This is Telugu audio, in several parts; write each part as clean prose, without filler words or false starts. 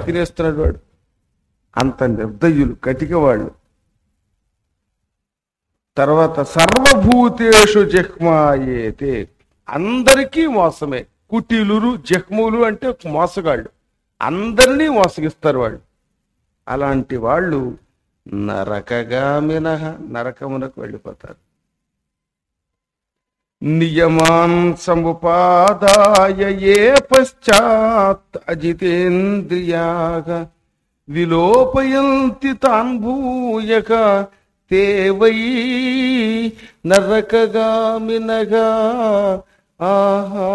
తినేస్తున్నాడు వాడు. అంత నిర్దయులు, కటిక వాళ్ళు. తర్వాత సర్వభూతేషు జహ్మాయేతే, అందరికీ మోసమే. కుటిలురు జహ్ములు అంటే మోసగాళ్ళు, అందరినీ మోసగిస్తారు వాళ్ళు. అలాంటి వాళ్ళు నరకగామిన, నరకమునకు వెళ్ళిపోతారు. నియమాన్ సముపాదాయ ఏ పశ్చాత్ అజితేంద్రియాగ విలోపయంతి తాన్ భూయక తే వై నరకగామినగా. ఆహా,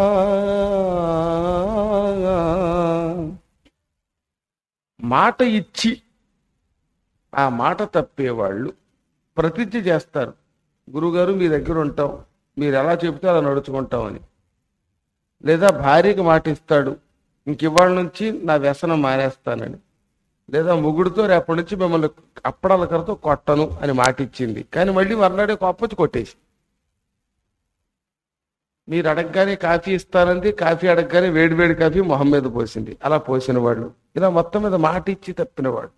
మాట ఇచ్చి ఆ మాట తప్పేవాళ్ళు ప్రతిజ్ఞ చేస్తారు, గురుగారు మీ దగ్గర ఉంటాం, మీరు ఎలా చెబితే అలా నడుచుకుంటామని. లేదా భార్యకి మాట ఇస్తాడు, ఇంకివాళ్ళ నుంచి నా వ్యసనం మానేస్తానని. లేదా మొగుడితో రేపటి నుంచి మిమ్మల్ని అప్పడాల కరతో కొట్టను అని మాట ఇచ్చింది, కానీ మళ్ళీ మర్నాడే కోపొచ్చి కొట్టేసి. మీరు అడగగానే కాఫీ ఇస్తానంది, కాఫీ అడగగానే వేడివేడి కాఫీ మొహం మీద పోసింది. అలా పోసిన వాళ్ళు, ఇలా మొత్తం మీద మాట ఇచ్చి తప్పినవాడు.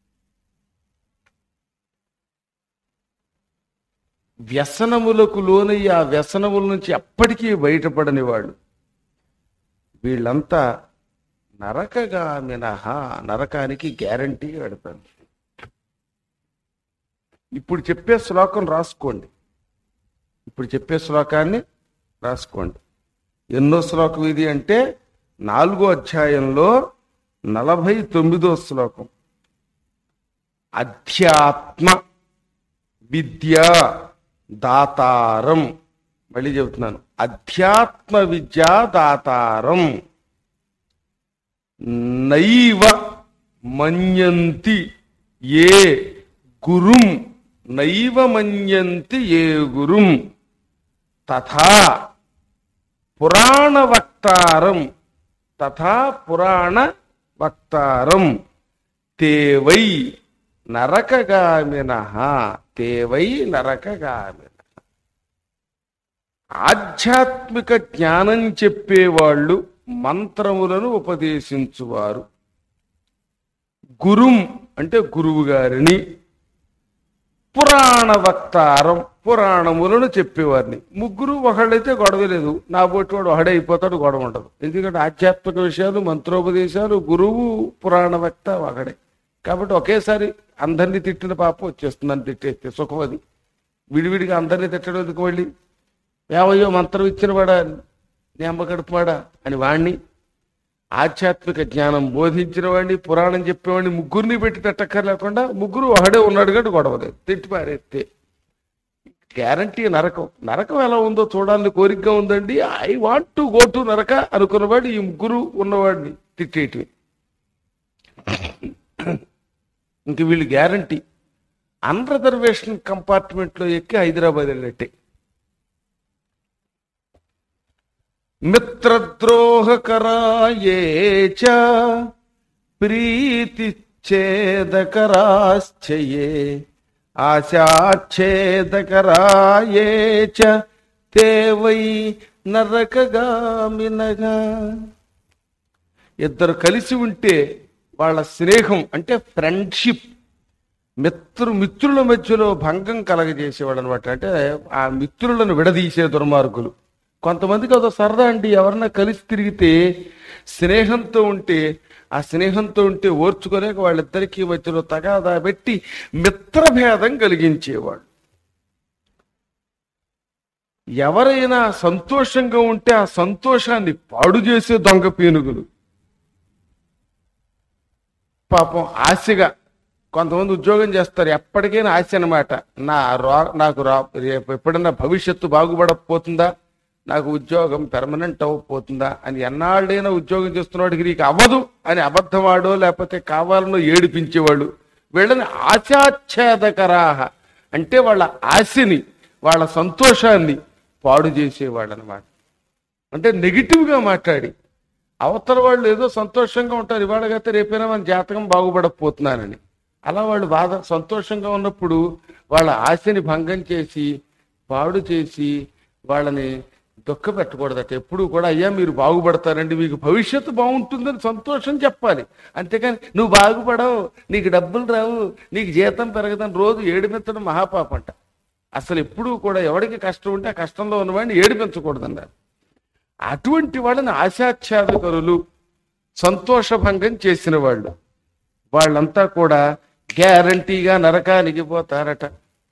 వ్యసనములకు లోనయ్యి ఆ వ్యసనముల నుంచి ఎప్పటికీ బయటపడని వాళ్ళు, వీళ్ళంతా నరకగామిన, నరకానికి గ్యారంటీ పెడతాను. ఇప్పుడు చెప్పే శ్లోకం రాసుకోండి, ఇప్పుడు చెప్పే శ్లోకాన్ని రాసుకోండి. ఎన్నో శ్లోకం ఇది అంటే 4వ అధ్యాయంలో 49వ శ్లోకం. అధ్యాత్మ విద్యా దాతారం. మళ్ళీ చెబుతున్నాను, అధ్యాత్మ విద్యా దాతారం నైవ మన్యంతి ఏ గురుం, నైవ మన్యంతి ఏ గురుం తథా పురాణ వక్తారం, తథా పురాణ వక్తారం తే వై నరకగామినః, తే వై నరకగామినః. ఆధ్యాత్మిక జ్ఞానం చెప్పేవాళ్ళు, మంత్రములను ఉపదేశించువారు. గురుం అంటే గురువు గారిని, పురాణ వక్తారం పురాణములను చెప్పేవారిని. ముగ్గురు ఒకళ్ళైతే గొడవ లేదు, నా బోటి వాడు ఒకడే అయిపోతాడు, గొడవ ఉండదు. ఎందుకంటే ఆధ్యాత్మిక విషయాలు, మంత్రోపదేశాలు, గురువు పురాణ వక్త ఒకడే. కాబట్టి ఒకేసారి అందరినీ తిట్టిన పాపం వచ్చేస్తుందని తిట్టేస్తే సుఖమది. విడివిడిగా అందరినీ తిట్టడం ఎందుకు? మళ్ళీ ఏవయ్యో మంత్రం ఇచ్చిన వాడా, నీ అమ్మ కడుపువాడా అని వాణ్ణి, ఆధ్యాత్మిక జ్ఞానం బోధించిన వాడిని, పురాణం చెప్పేవాడిని ముగ్గురిని పెట్టి తిట్టక్కర్లేకుండా ముగ్గురు ఒకడే ఉన్నాడు కాబట్టి గొడవలేదు, తిట్టి పారేస్తే గ్యారంటీ నరకం. నరకం ఎలా ఉందో చూడాలని కోరికగా ఉందండి, I want to go to నరక అనుకున్నవాడు ఈ ముగ్గురు ఉన్నవాడిని తిట్టేటివి. ఇంక వీళ్ళు గ్యారంటీ అన్రిజర్వేషన్ కంపార్ట్మెంట్ లో ఎక్కి హైదరాబాద్ వెళ్ళట్టే. మిత్రద్రోహకరాయే చ ప్రీతి ఛేదకరాశ్చయే ఆశాచ్ఛేదకరాయే చ తే వై నరకగామినగా. ఇద్దరు కలిసి ఉంటే వాళ్ళ స్నేహం అంటే ఫ్రెండ్షిప్, మిత్రుల మధ్యలో భంగం కలగజేసేవాడు అనమాట. అంటే ఆ మిత్రులను విడదీసే దుర్మార్గులు. కొంతమందికి అదో సరదా అండి, ఎవరన్నా కలిసి తిరిగితే స్నేహంతో ఉంటే, ఆ స్నేహంతో ఉంటే ఓర్చుకోలేక వాళ్ళిద్దరికీ మధ్యలో తగాదా పెట్టి మిత్రభేదం కలిగించేవాడు. ఎవరైనా సంతోషంగా ఉంటే ఆ సంతోషాన్ని పాడు చేసే దొంగ పీనుగులు. పాపం ఆశగా కొంతమంది ఉద్యోగం చేస్తారు, ఎప్పటికైనా ఆశ అనమాట. నాకు రేపు ఎప్పుడన్నా భవిష్యత్తు బాగుపడకపోతుందా, నాకు ఉద్యోగం పెర్మనెంట్ అవ్వకపోతుందా అని. ఎన్నాళ్ళైనా ఉద్యోగం చేస్తున్నవాడికి నీకు అవ్వదు అని అబద్ధమాడో లేకపోతే కావాలనో ఏడిపించేవాళ్ళు. వీళ్ళని ఆశాచ్ఛేదకరాహ అంటే వాళ్ళ ఆశని, వాళ్ళ సంతోషాన్ని పాడు చేసేవాళ్ళు అనమాట. అంటే నెగిటివ్గా మాట్లాడి అవతల వాళ్ళు ఏదో సంతోషంగా ఉంటారు, ఇవాళగైతే రేపైనా మన జాతకం బాగుపడకపోతున్నానని. అలా వాళ్ళు సంతోషంగా ఉన్నప్పుడు వాళ్ళ ఆశని భంగం చేసి, పాడు చేసి, వాళ్ళని దుఃఖ పెట్టకూడదట. ఎప్పుడు కూడా అయ్యా మీరు బాగుపడతారండి, మీకు భవిష్యత్తు బాగుంటుందని సంతోషం చెప్పాలి. అంతేకాని నువ్వు బాగుపడవు, నీకు డబ్బులు రావు, నీకు జీతం పెరగదని రోజు ఏడిపించడం మహాపాపం అంట. అసలు ఎప్పుడూ కూడా ఎవరికి కష్టం ఉంటే ఆ కష్టంలో ఉన్నవాడిని ఏడిపించకూడదన్నారు. అటువంటి వాళ్ళని ఆశాచ్ఛాదకరులు, సంతోషభంగం చేసిన వాళ్ళు, వాళ్ళంతా కూడా గ్యారంటీగా నరకానికి పోతారట.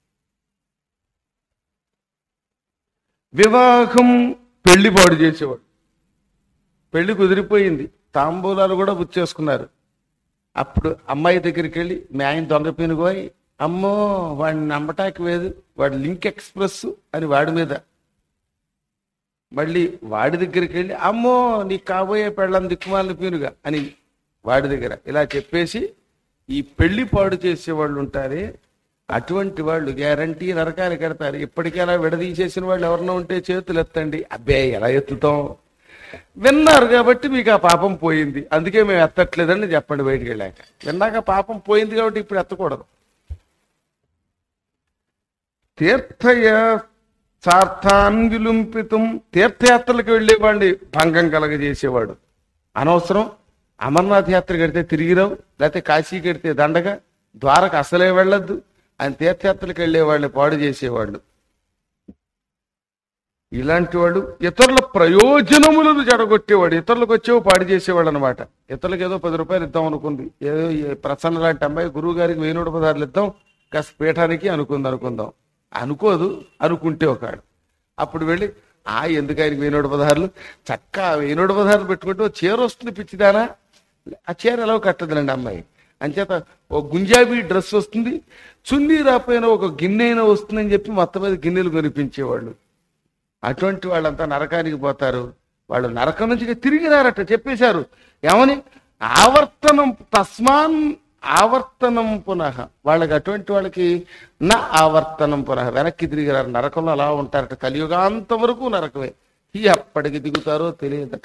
వివాహం, పెళ్లి పాడు చేసేవాడు. పెళ్లి కుదిరిపోయింది, తాంబూలాలు కూడా బుచ్చేసుకున్నారు. అప్పుడు అమ్మాయి దగ్గరికి వెళ్ళి మీ ఆయన దొంగపినుగోయ్, అమ్మో వాడిని నమ్మటానికి లేదు, వాడు లింక్ ఎక్స్ప్రెస్ అని వాడి మీద. మళ్ళీ వాడి దగ్గరికి వెళ్ళి అమ్మో నీకు కాబోయే పెళ్ళం దిక్కుమాలిన పీనుగా అని వాడి దగ్గర ఇలా చెప్పేసి ఈ పెళ్లి పాడు చేసేవాళ్ళు ఉంటారే, అటువంటి వాళ్ళు గ్యారంటీ నరకానికి కడతారు. ఇప్పటికైనా విడదీసేసిన వాళ్ళు ఎవరన్నా ఉంటే చేతులు ఎత్తండి. అబ్బే ఎలా ఎత్తుతాం, విన్నారు కాబట్టి మీకు ఆ పాపం పోయింది, అందుకే మేము ఎత్తట్లేదని చెప్పండి బయటికి వెళ్ళాక. విన్నాక పాపం పోయింది కాబట్టి ఇప్పుడు ఎత్తకూడదు. తీర్థయ సార్థాన్ విలుంపితం, తీర్థయాత్రలకు వెళ్ళేవాడిని భంగం కలగజేసేవాడు. అనవసరం అమర్నాథ్ యాత్ర కడితే తిరిగిరావు, లేకపోతే కాశీ కడితే దండగా, ద్వారకు అసలే వెళ్ళొద్దు అని తీర్థయాత్రలకు వెళ్ళేవాడిని పాడు చేసేవాళ్ళు. ఇలాంటి వాడు ఇతరుల ప్రయోజనములను జడగొట్టేవాడు, ఇతరులకు వచ్చేవి పాడు చేసేవాడు అనమాట. ఇతరులకు ఏదో 10 రూపాయలు ఇద్దాం అనుకుంది, ఏదో ప్రసన్న లాంటి అమ్మాయి గురువు గారికి 1000 పదార్లు ఇద్దాం కాస్త పీఠానికి అనుకుందాం, అనుకోదు, అనుకుంటే ఒకడు. అప్పుడు వెళ్ళి ఎందుకు ఆయనకి 1000 పదార్లు, చక్కగా 1000 పదార్లు పెట్టుకుంటే ఓ చీర వస్తుంది పిచ్చిదానా, ఆ చీర ఎలా కట్టదులండి అమ్మాయి, అంచేత ఓ గుంజాబీ డ్రెస్ వస్తుంది, చున్నీ రాపోయినా ఒక గిన్నె అయినా వస్తుందని చెప్పి మొత్తం మీద గిన్నెలు కొనిపించేవాళ్ళు. అటువంటి వాళ్ళంతా నరకానికి పోతారు. వాళ్ళు నరకం నుంచి తిరిగి రారట, చెప్పేశారు. ఏమని? ఆవర్తనం, తస్మాన్ ఆవర్తనం పునః. వాళ్ళకి అటువంటి వాళ్ళకి నా ఆవర్తనం పునః, వెనక్కి తిరిగి రారు, నరకంలో అలా ఉంటారట. కలియుగాంతం వరకు నరకమే. ఎప్పటికి దిగుతారో తెలియదట.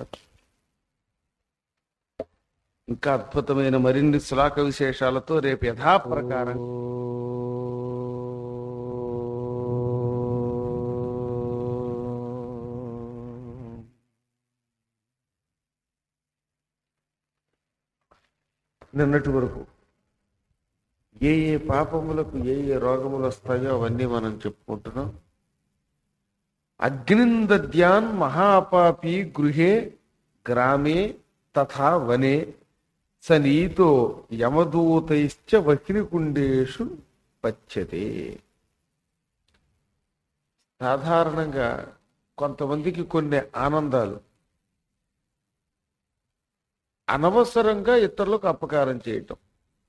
ఇంకా అద్భుతమైన మరిన్ని శ్లోక విశేషాలతో రేపు యథాప్రకారం నిన్నటి వరకు ఏ పాపములకు ఏ రోగములు వస్తాయో అవన్నీ మనం చెప్పుకుంటున్నాం. అగ్నిందద్యాన్ మహాపాపి గృహే గ్రామే తథా వనే సనీతో యమదూతైశ్చ వహ్నికుండేషు పచ్యతే. సాధారణంగా కొంతమందికి కొన్ని ఆనందాలు అనవసరంగా ఇతరులకు అపకారం చేయటం.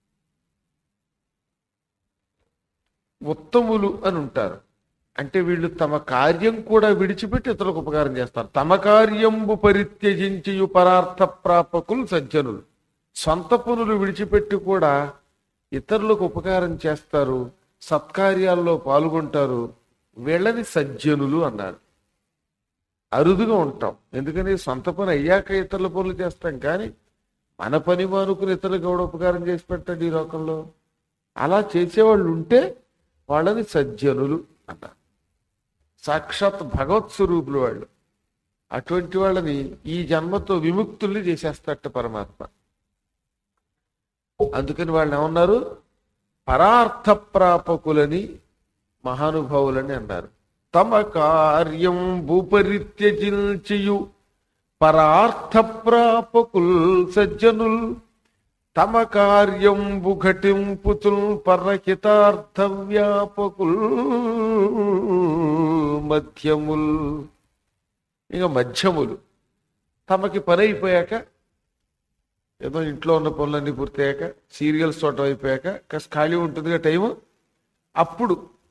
ఉత్తములు అని ఉంటారు, అంటే వీళ్ళు తమ కార్యం కూడా విడిచిపెట్టి ఇతరులకు ఉపకారం చేస్తారు. తమ కార్యంబు పరిత్యజించియు పరార్థ ప్రాపకులు సజ్జనులు. సొంత పనులు విడిచిపెట్టి కూడా ఇతరులకు ఉపకారం చేస్తారు, సత్కార్యాల్లో పాల్గొంటారు. వీళ్ళని సజ్జనులు అన్నారు. అరుదుగా ఉంటాం, ఎందుకని సొంత పని అయ్యాక ఇతరుల పనులు చేస్తాం, కానీ మన పని మానుకుని ఇతరులకు ఎవడ ఉపకారం చేసి పెట్టండి ఈ లోకంలో. అలా చేసేవాళ్ళు ఉంటే వాళ్ళని సజ్జనులు అన్నారు. సాక్షాత్ భగవత్ స్వరూపులు వాళ్ళు. అటువంటి వాళ్ళని ఈ జన్మతో విముక్తుల్ని చేసేస్తట పరమాత్మ. అందుకని వాళ్ళు ఏమన్నారు? పరార్థ ప్రాపకులని, మహానుభావులని అన్నారు. తమ కార్యం భూపరిత్యజించియు పరార్థ ప్రాపకుల్ సజ్జనుల్, తమ కార్యం ఘటింపుతుల్ పరహితార్థ వ్యాపకుల్ మధ్యముల్. ఇక మధ్యములు తమకి పని అయిపోయాక, ఏదో ఇంట్లో ఉన్న పనులన్నీ పూర్తయ్యాక, సీరియల్స్ చూడటం అయిపోయాక కాస్త ఖాళీ ఉంటుందిగా టైము, అప్పుడు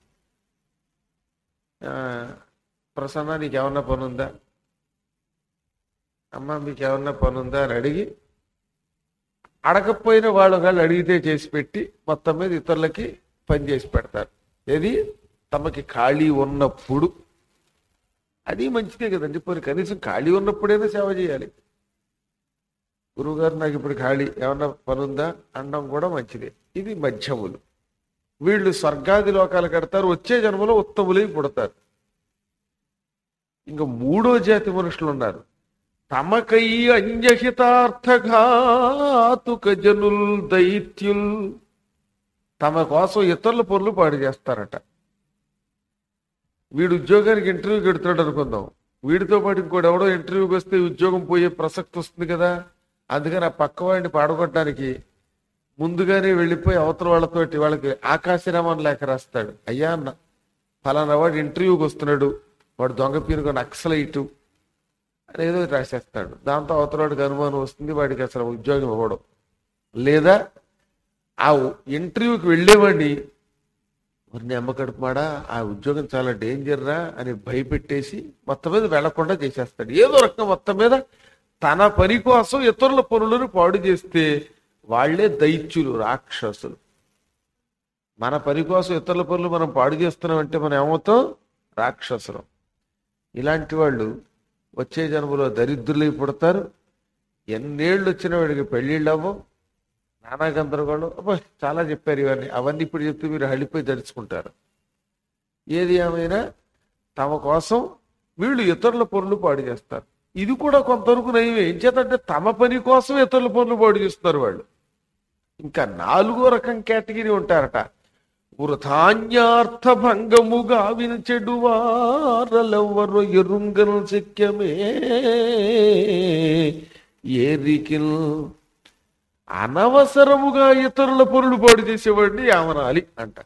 ప్రసన్న నీకేమన్నా పని ఉందా, అమ్మ మీకేమన్నా పని ఉందా అని అడిగి, అడగకపోయిన వాళ్ళు అడిగితే చేసి పెట్టి మొత్తం మీద ఇతరులకి పని చేసి పెడతారు. ఏది? తమకి ఖాళీ ఉన్నప్పుడు. అది మంచిదే కదండి. పోనీ కనీసం ఖాళీ ఉన్నప్పుడైనా సేవ చేయాలి. గురువుగారు నాకు ఇప్పుడు ఖాళీ, ఏమన్నా పని ఉందా అనడం కూడా మంచిదే. ఇది మధ్యములు. వీళ్ళు స్వర్గాది లోకాలు కడతారు, వచ్చే జన్మలో ఉత్తములై పుడతారు. ఇంకా మూడో జాతి మనుషులు ఉన్నారు. తమకై అన్యహితార్థఘాతుక జనుల్ దైత్యుల్, తమ కోసం ఇతరుల పనులు పాడు చేస్తారట. వీడు ఉద్యోగానికి ఇంటర్వ్యూకి ఎడుతున్నాడు అనుకుందాం, వీడితో పాటు ఇంకోటి ఎవడో ఇంటర్వ్యూకి వస్తే ఉద్యోగం పోయే ప్రసక్తి వస్తుంది కదా. అందుకని ఆ పక్కవాడిని పాడగొట్టడానికి ముందుగానే వెళ్ళిపోయి అవతల వాళ్ళతోటి వాళ్ళకి ఆకాశరామన్ లేఖ రాస్తాడు. అయ్యా ఫలానా వాడు ఇంటర్వ్యూకి వస్తున్నాడు, వాడు దొంగ పీనుగా నక్సలైటు అని ఏదో రాసేస్తాడు. దాంతో అవతల వాడికి అనుమానం వస్తుంది, వాడికి అసలు ఉద్యోగం ఇవ్వడం. లేదా ఆ ఇంటర్వ్యూకి వెళ్ళేవాడిని వారిని అమ్మకడుపుమాడా ఆ ఉద్యోగం చాలా డేంజర్ రా అని భయపెట్టేసి మొత్తం మీద వెళ్లకుండా చేసేస్తాడు. ఏదో రకంగా మొత్తం మీద తన పని కోసం ఇతరుల పనులను పాడు చేస్తే వాళ్లే దైత్యులు, రాక్షసులు. మన పని కోసం ఇతరుల పనులు మనం పాడు చేస్తున్నామంటే మనం ఏమవుతాం? రాక్షసులం. ఇలాంటి వాళ్ళు వచ్చే జన్మలో దరిద్రులై పుడతారు. ఎన్నేళ్ళు వచ్చిన వాడికి పెళ్లిళ్ళు అవ్వవు, నానా గందరగోళం. చాలా చెప్పారు ఇవన్నీ. అవన్నీ ఇప్పుడు చెప్తే మీరు హళ్ళిపోయి దడుచుకుంటారు. ఏది ఏమైనా తమ కోసం వీళ్ళు ఇతరుల పనులు పాడు చేస్తారు. ఇది కూడా కొంతవరకు నయమే. ఏం చేతంటే తమ పని కోసం ఇతరుల పనులు పాడు చేస్తున్నారు వాళ్ళు. ఇంకా నాలుగో రకం కేటగిరీ ఉంటారట. వృథాన్యార్థ భంగముగా వినచెడు వారలెవ్వరు ఎరుంగను శక్యమే ఏరికిల్. అనవసరముగా ఇతరుల పనులు పాడు చేసేవాడిని ఏమనాలి అంట.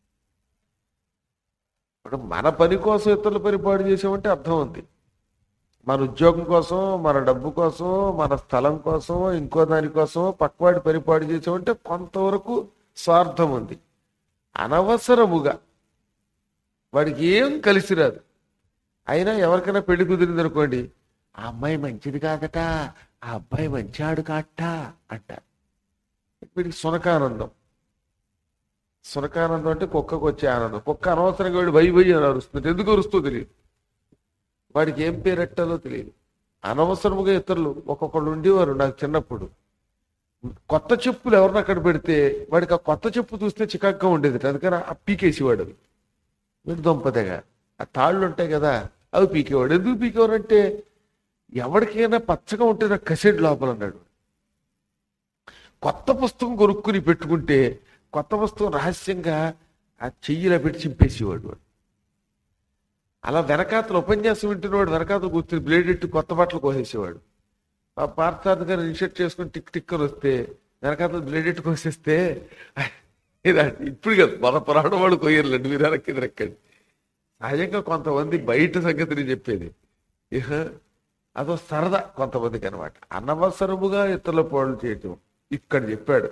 ఇప్పుడు మన పని కోసం ఇతరుల పని పాడు చేసామంటే అర్థం ఉంది. మన ఉద్యోగం కోసం, మన డబ్బు కోసం, మన స్థలం కోసం, ఇంకో దానికోసం పక్కవాడి పని పాడు చేసామంటే కొంతవరకు స్వార్థం ఉంది. అనవసరముగా వాడికి ఏం కలిసి రాదు. అయినా ఎవరికైనా పెళ్లి కుదిరింది అనుకోండి, ఆ అమ్మాయి మంచిది కాదట, ఆ అబ్బాయి మంచాడు కాట అంటారు. వీడికి సునకానందం. సునకానందం అంటే కుక్కకు వచ్చే ఆనందం. కుక్క అనవసరంగా వాడు వై వై అని అరుస్తుంది. ఎందుకు అరుస్తూ తెలియదు, వాడికి ఏం పేరెట్టాలో తెలియదు. అనవసరముగా ఇతరులు ఒక్కొక్కళ్ళు ఉండేవారు. నాకు చిన్నప్పుడు కొత్త చెప్పులు ఎవరిని అక్కడ పెడితే వాడికి ఆ కొత్త చెప్పు చూస్తే చికాగ్గా ఉండేది. అందుకని ఆ పీకేసేవాడు. వీడు దొంపదగా ఆ తాళ్ళు ఉంటాయి కదా అవి పీకేవాడు. ఎందుకు పీకేవాడు అంటే ఎవరికైనా పచ్చగా ఉంటే నాకు కసెట్ లోపల అన్నాడు. కొత్త పుస్తకం కొనుక్కుని పెట్టుకుంటే కొత్త పుస్తకం రహస్యంగా ఆ చెయ్యిలా పెట్టి చింపేసేవాడు. వాడు అలా వెనకాతలు ఉపన్యాసం వింటున్నవాడు వెనకాతలు కూర్చుని బ్లేడ్ ఎట్టి కొత్త బట్టలు కోసేసేవాడు. ఆ పార్థార్థ్ గారు ఇన్షర్ట్ చేసుకుని టిక్ టిక్కర్ వస్తే వెనకాతలు బ్లేడ్ ఎట్టి కోసేస్తే ఇప్పుడు కదా మన పురాణం వాడు కొయ్యర్లండి, మీరు వెనక్కి రెక్కండి. సహజంగా కొంతమంది బయట సంగతిని చెప్పేది ఇహ అదో సరదా కొంతమందికి అనమాట. అనవసరముగా ఇతరుల పాడు చేయటం ఇక్కడ చెప్పాడు.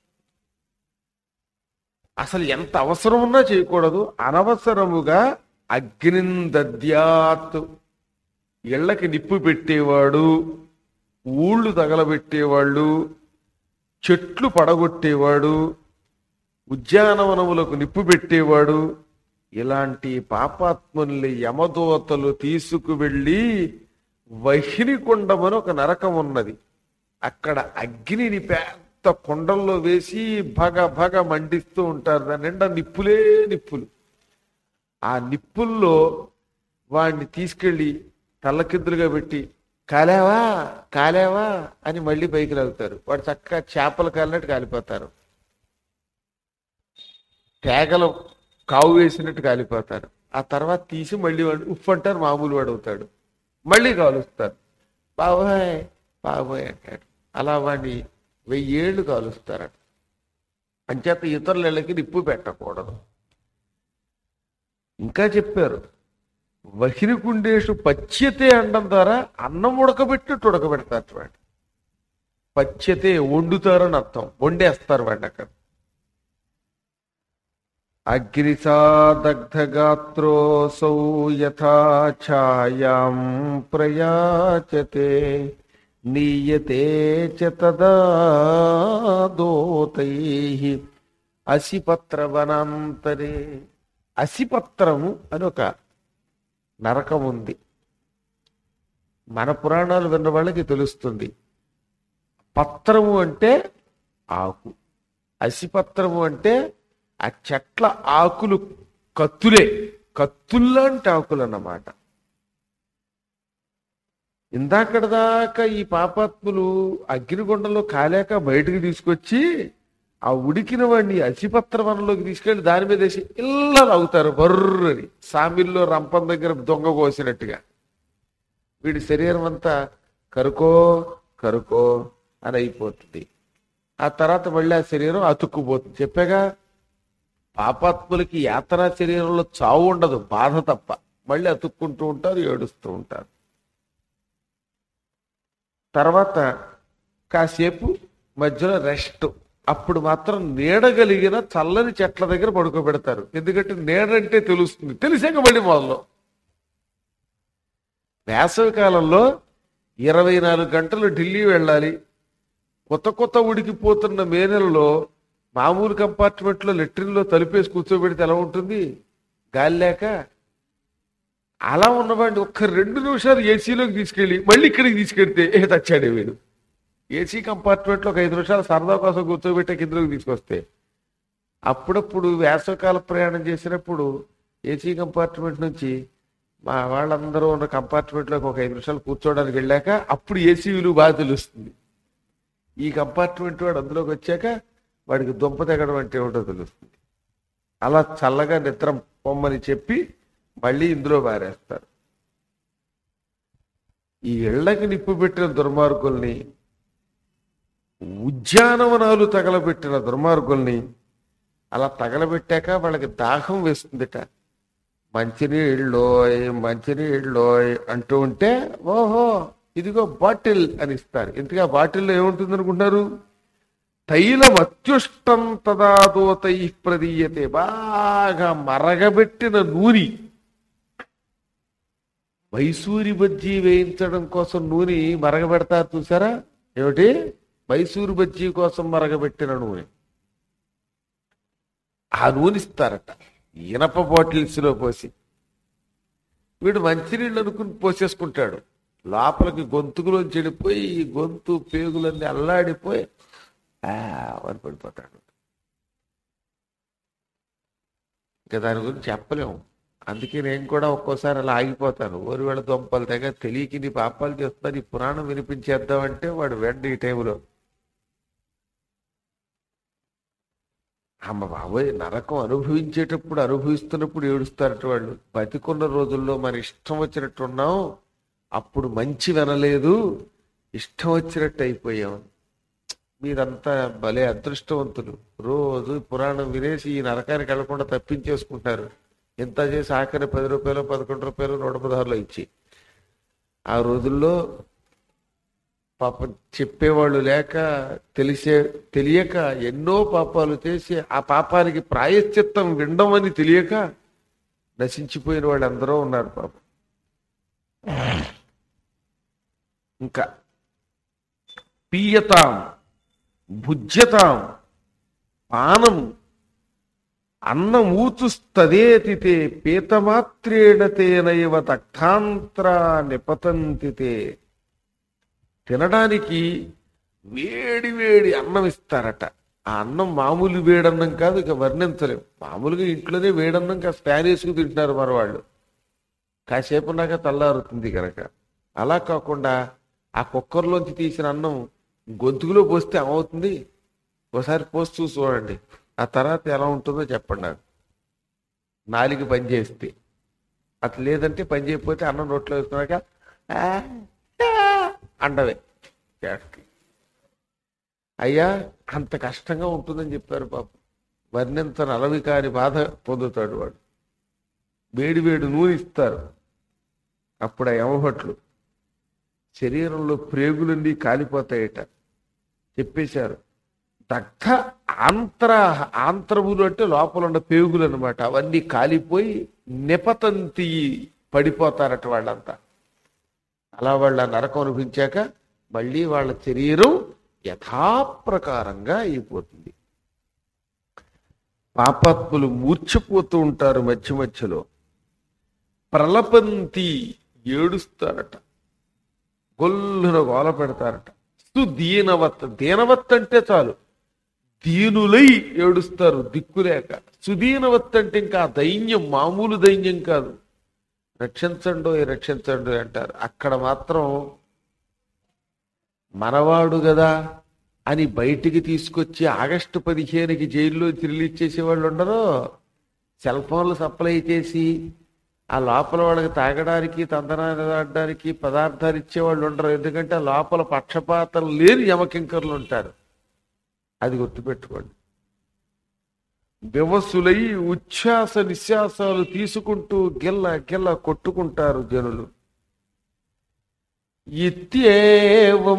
అసలు ఎంత అవసరం ఉన్నా చేయకూడదు. అనవసరముగా అగ్నిందద్యాత్, ఇళ్లకి నిప్పు పెట్టేవాడు, ఊళ్ళు తగలబెట్టేవాళ్ళు, చెట్లు పడగొట్టేవాడు, ఉద్యానవనములకు నిప్పు పెట్టేవాడు, ఇలాంటి పాపాత్ముల్ని యమదూతలు తీసుకువెళ్ళి వహ్నికుండమని ఒక నరకం ఉన్నది. అక్కడ అగ్నిని పెద్ద కుండల్లో వేసి భగ భగ మండిస్తూ ఉంటారు. దాని నిండా నిప్పులే నిప్పులు. ఆ నిప్పుల్లో వాడిని తీసుకెళ్లి తల్లకిద్దులుగా పెట్టి కాలేవా కాలేవా అని మళ్ళీ పైకి లాగుతారు. వాడు చక్కగా చేపలు కాలినట్టు కాలిపోతారు, తేగలు కావు వేసినట్టు కాలిపోతారు. ఆ తర్వాత తీసి మళ్ళీ వాడు ఉప్పు అంటారు, మామూలు వాడు అవుతాడు, మళ్ళీ కాలుస్తారు. బాబోయ్ బాబోయ్ అంటాడు. అలా వాడిని 1000 ఏళ్ళు కాలుస్తారట. అంచేత ఇతరుల ఇళ్ళకి నిప్పు పెట్టకూడదు. ఇంకా చెప్పారు, వహిరికుండేషు పచ్యతే అనడం ద్వారా అన్నం ఉడకబెట్టినట్టు ఉడకబెడతారు. వాడు పచ్యతే వండుతారని అర్థం, వండేస్తారు వాడిని అక్కడ. అగ్నిసాదగ్ధగాత్రోసౌ యథా ఛాయాం ప్రయాచతే నీయతే చ తదా దోతైః అసిపత్రవనాంతరే. అసిపత్రము అని ఒక నరకం ఉంది. మన పురాణాలు విన్న వాళ్ళకి తెలుస్తుంది. పత్రము అంటే ఆకు, అసిపత్రము అంటే ఆ చెట్ల ఆకులు కత్తులే, కత్తుల్లాంటి ఆకులు అన్నమాట. ఇందాకడ దాకా ఈ పాపాత్ములు అగ్నిగుండంలో కాలేక బయటకు తీసుకొచ్చి ఆ ఉడికిన వాడిని అసిపత్ర వనంలోకి తీసుకెళ్లి దాని మీద వేసి ఇళ్ళలు అవుతారు బర్రని, సామిల్లో రంపం దగ్గర దొంగ కోసినట్టుగా. వీడి శరీరం అంతా కరుకో కరుకో అని అయిపోతుంది. ఆ తర్వాత మళ్ళీ ఆ శరీరం అతుక్కుపోతుంది. చెప్పాగా, పాపాత్ములకి యాతనా శరీరంలో చావు ఉండదు, బాధ తప్ప. మళ్ళీ అతుక్కుంటూ ఉంటారు, ఏడుస్తూ ఉంటారు. తర్వాత కాసేపు మధ్యలో రెస్ట్. అప్పుడు మాత్రం నీడగలిగిన చల్లని చెట్ల దగ్గర పడుకోబెడతారు. ఎందుకంటే నీడంటే తెలుస్తుంది, తెలిసాక మళ్ళీ మొదలు. వేసవి కాలంలో 24 గంటలు ఢిల్లీ వెళ్ళాలి. కొత్త కొత్త ఉడికిపోతున్న మే నెలలో మామూలు కంపార్ట్మెంట్లో లెట్రిన్లో తలుపేసి కూర్చోబెడితే ఎలా ఉంటుంది, గాలి లేక. అలా ఉన్నవాడిని ఒక్క 2 నిమిషాలు ఏసీలోకి తీసుకెళ్ళి మళ్ళీ ఇక్కడికి తీసుకెళ్తే తచ్చాడే వీడు. ఏసీ కంపార్ట్మెంట్లో ఒక 5 నిమిషాలు సరదా కోసం కూర్చోబెట్టే కిందలోకి తీసుకొస్తే. అప్పుడప్పుడు వేసవకాల ప్రయాణం చేసినప్పుడు ఏసీ కంపార్ట్మెంట్ నుంచి మా వాళ్ళందరూ ఉన్న కంపార్ట్మెంట్లోకి ఒక 5 నిమిషాలు కూర్చోవడానికి వెళ్ళాక అప్పుడు ఏసీ విలువ బాగా తెలుస్తుంది. ఈ కంపార్ట్మెంట్ వాడు అందులోకి వచ్చాక వాడికి దుంప తెగడం అంటే ఏమిటో తెలుస్తుంది. అలా చల్లగా నిద్ర పొమ్మని చెప్పి మళ్ళీ ఇందులో బారేస్తారు. ఈ ఇళ్లకి నిప్పు పెట్టిన దుర్మార్గుల్ని, ఉద్యానవనాలు తగలబెట్టిన దుర్మార్గుల్ని అలా తగలబెట్టాక వాళ్ళకి దాహం వేస్తుందిట. మంచినీళ్ళోయ్ మంచినీళ్ళోయ్ అంటూ ఉంటే ఓహో ఇదిగో బాటిల్ అని ఇస్తారు. ఇంతగా బాటిల్లో ఏముంటుంది అనుకుంటారు? తైలం అత్యుష్టం తదాదోతై ప్రదీయతే. బాగా మరగబెట్టిన నూనె. మైసూరి బజ్జీ వేయించడం కోసం నూనె మరగబెడతారు చూసారా? ఏమిటి? మైసూరు బజ్జీ కోసం మరగబెట్టిన నూనె. ఆ నూనె ఇస్తారట ఇనప బాటిల్స్ లో పోసి. వీడు మంచినీళ్ళు అనుకుని పోసేసుకుంటాడు. లోపలికి గొంతుకులోంచి చెడిపోయి గొంతు పేగులన్నీ అల్లాడిపోయి అని పడిపోతాడు. ఇంకా దాని గురించి చెప్పలేము. అందుకే నేను కూడా ఒక్కోసారి అలా ఆగిపోతాను. ఓరివేళ దొంపలు తెగ తెలియకి నీ పాపాలు చేస్తాను, ఈ పురాణం వినిపించేద్దామంటే వాడు వెంట ఈ టైంలో అమ్మ బాబోయ్, నరకం అనుభవించేటప్పుడు అనుభవిస్తున్నప్పుడు ఏడుస్తారట వాళ్ళు. బతికున్న రోజుల్లో మన ఇష్టం వచ్చినట్టు ఉన్నాం, అప్పుడు మంచి వినలేదు, ఇష్టం వచ్చినట్టు అయిపోయాం. మీరంతా భలే అదృష్టవంతులు. రోజు పురాణం వినేసి ఈ నరకానికి వెళ్లకుండా తప్పించేసుకుంటారు. ఎంత చేసి ఆఖరి 10 రూపాయలు 11 రూపాయలు 116 ఇచ్చి. ఆ రోజుల్లో పాపం చెప్పేవాళ్ళు లేక తెలియక ఎన్నో పాపాలు చేసి ఆ పాపానికి ప్రాయశ్చిత్తం వినడం అని తెలియక నశించిపోయిన వాళ్ళు అందరూ ఉన్నారు పాపం. ఇంకా పీయతాం భుజ్యతాం పానం అన్నమూచుస్తదేతితే పీతమాత్రేణ తేనైవ తక్తాంత్రా నిపతంతితే. తినడానికి వేడి వేడి అన్నం ఇస్తారట. ఆ అన్నం మామూలు వేడన్నం కాదు, ఇక వర్ణించలేం. మామూలుగా ఇంట్లోనే వేడన్నం కాస్త ఫ్యాన్ వేసుకు తింటున్నారు మన వాళ్ళు, కాసేపు ఉన్నాక తల్లారుతుంది కనుక. అలా కాకుండా ఆ కుక్కర్లోంచి తీసిన అన్నం గొంతుకులో పోస్తే ఏమవుతుంది ఒకసారి పోసి చూసి చూడండి. ఆ తర్వాత ఎలా ఉంటుందో చెప్పండి నాకు. నాలుగు పని చేస్తే అట్లా, లేదంటే పని చేయకపోతే అన్నం నోట్లో వేసుకున్నాక అండవే. అయ్యా అంత కష్టంగా ఉంటుందని చెప్పారు పాపం. వర్ణింతను అలవి కాని బాధ పొందుతాడు వాడు. వేడి వేడి నూనె ఇస్తారు. అప్పుడు ఆ యమభట్లు శరీరంలో ప్రేగులన్నీ కాలిపోతాయట చెప్పేశారు. దగ్ధ ఆంత్రములు అంటే లోపల ఉన్న పేగులు అనమాట, అవన్నీ కాలిపోయి నిపతంతి పడిపోతారట వాళ్ళంతా. అలా వాళ్ళ నరకం అనుభవించాక మళ్ళీ వాళ్ళ శరీరం యథాప్రకారంగా అయిపోతుంది. పాపాత్ములు మూర్ఛపోతూ ఉంటారు మధ్య మధ్యలో. ప్రలపంతి ఏడుస్తారట, గొల్లున గోల పెడతారట. సుదీనవత్, దీనవత్ అంటే చాలు, దీనులై ఏడుస్తారు దిక్కులేక. సుదీనవత్ అంటే ఇంకా దైన్యం, మామూలు దైన్యం కాదు. రక్షించండి రక్షించండి అంటారు. అక్కడ మాత్రం మనవాడు కదా అని బయటికి తీసుకొచ్చి ఆగస్టు 15కి జైల్లో రిలీజ్ చేసేవాళ్ళు ఉండరు. సెల్ ఫోన్లు సప్లై చేసి ఆ లోపల వాళ్ళకి తాగడానికి తందనాడడానికి పదార్థాలు ఇచ్చేవాళ్ళు ఉండరు. ఎందుకంటే ఆ లోపల పక్షపాతం లేని యమకింకర్లు ఉంటారు. అది గుర్తుపెట్టుకోండి. వివసులై ఉచ్ఛ్వాస నిశ్వాసాలు తీసుకుంటూ గిల్ల గిల్ల కొట్టుకుంటారు జనులు. ఇత్యేవం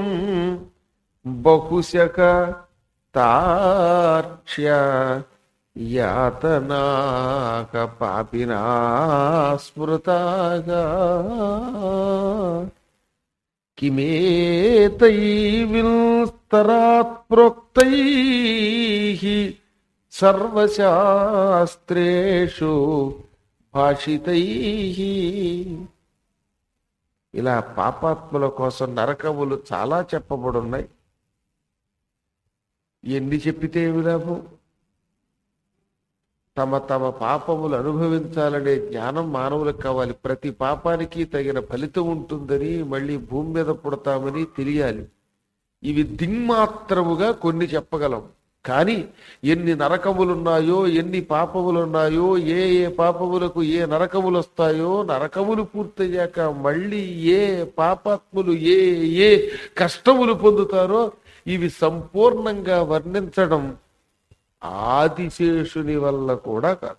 బహుశక తార్క్ష్య యాతనాక పాపినా స్మృతాగా కిమేతై విస్తరాత్ ప్రోక్తైః సర్వశాస్త్రేషు భాషితైః. ఇలా పాపాత్ముల కోసం నరకములు చాలా చెప్పబడున్నాయి. ఎన్ని చెప్పితే ఏమి లాభం? తమ తమ పాపములు అనుభవించాలనే జ్ఞానం మానవులకు కావాలి. ప్రతి పాపానికి తగిన ఫలితం ఉంటుందని, మళ్ళీ భూమి మీద పుడతామని తెలియాలి. ఇవి దింమాత్రముగా కొన్ని చెప్పగలం. కానీ ఎన్ని నరకములున్నాయో, ఎన్ని పాపములున్నాయో, ఏ ఏ పాపములకు ఏ నరకములు వస్తాయో, నరకములు పూర్తయ్యాక మళ్ళీ ఏ పాపాత్ములు ఏ ఏ కష్టములు పొందుతారో ఇవి సంపూర్ణంగా వర్ణించడం ఆదిశేషుని వల్ల కూడా కాదు.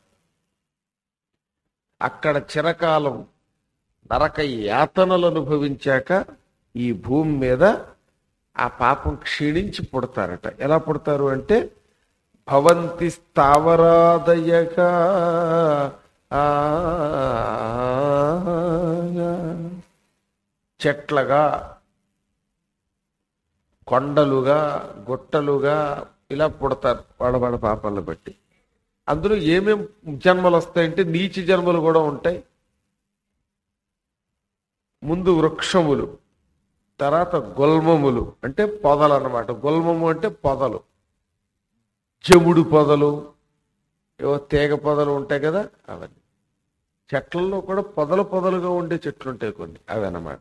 అక్కడ చిరకాలం నరక యాతనలు అనుభవించాక ఈ భూమి మీద ఆ పాపం క్షీణించి పుడతారట. ఎలా పుడతారు అంటే భవంతి స్థావరాదయక చెట్లగా, కొండలుగా, గుట్టలుగా ఇలా పుడతారు వాళ్ళ వాళ్ళ పాపాలను బట్టి. అందులో ఏమేం జన్మలు వస్తాయంటే నీచ జన్మలు కూడా ఉంటాయి. ముందు వృక్షములు, తర్వాత గుల్మములు అంటే పొదలు అన్నమాట. గుల్మము అంటే పొదలు, జముడు పొదలు, ఏవో తీగ పొదలు ఉంటాయి కదా అవన్నీ. చెట్లలో కూడా పొదలు పొదలుగా ఉండే చెట్లు ఉంటాయి కొన్ని, అవి అన్నమాట.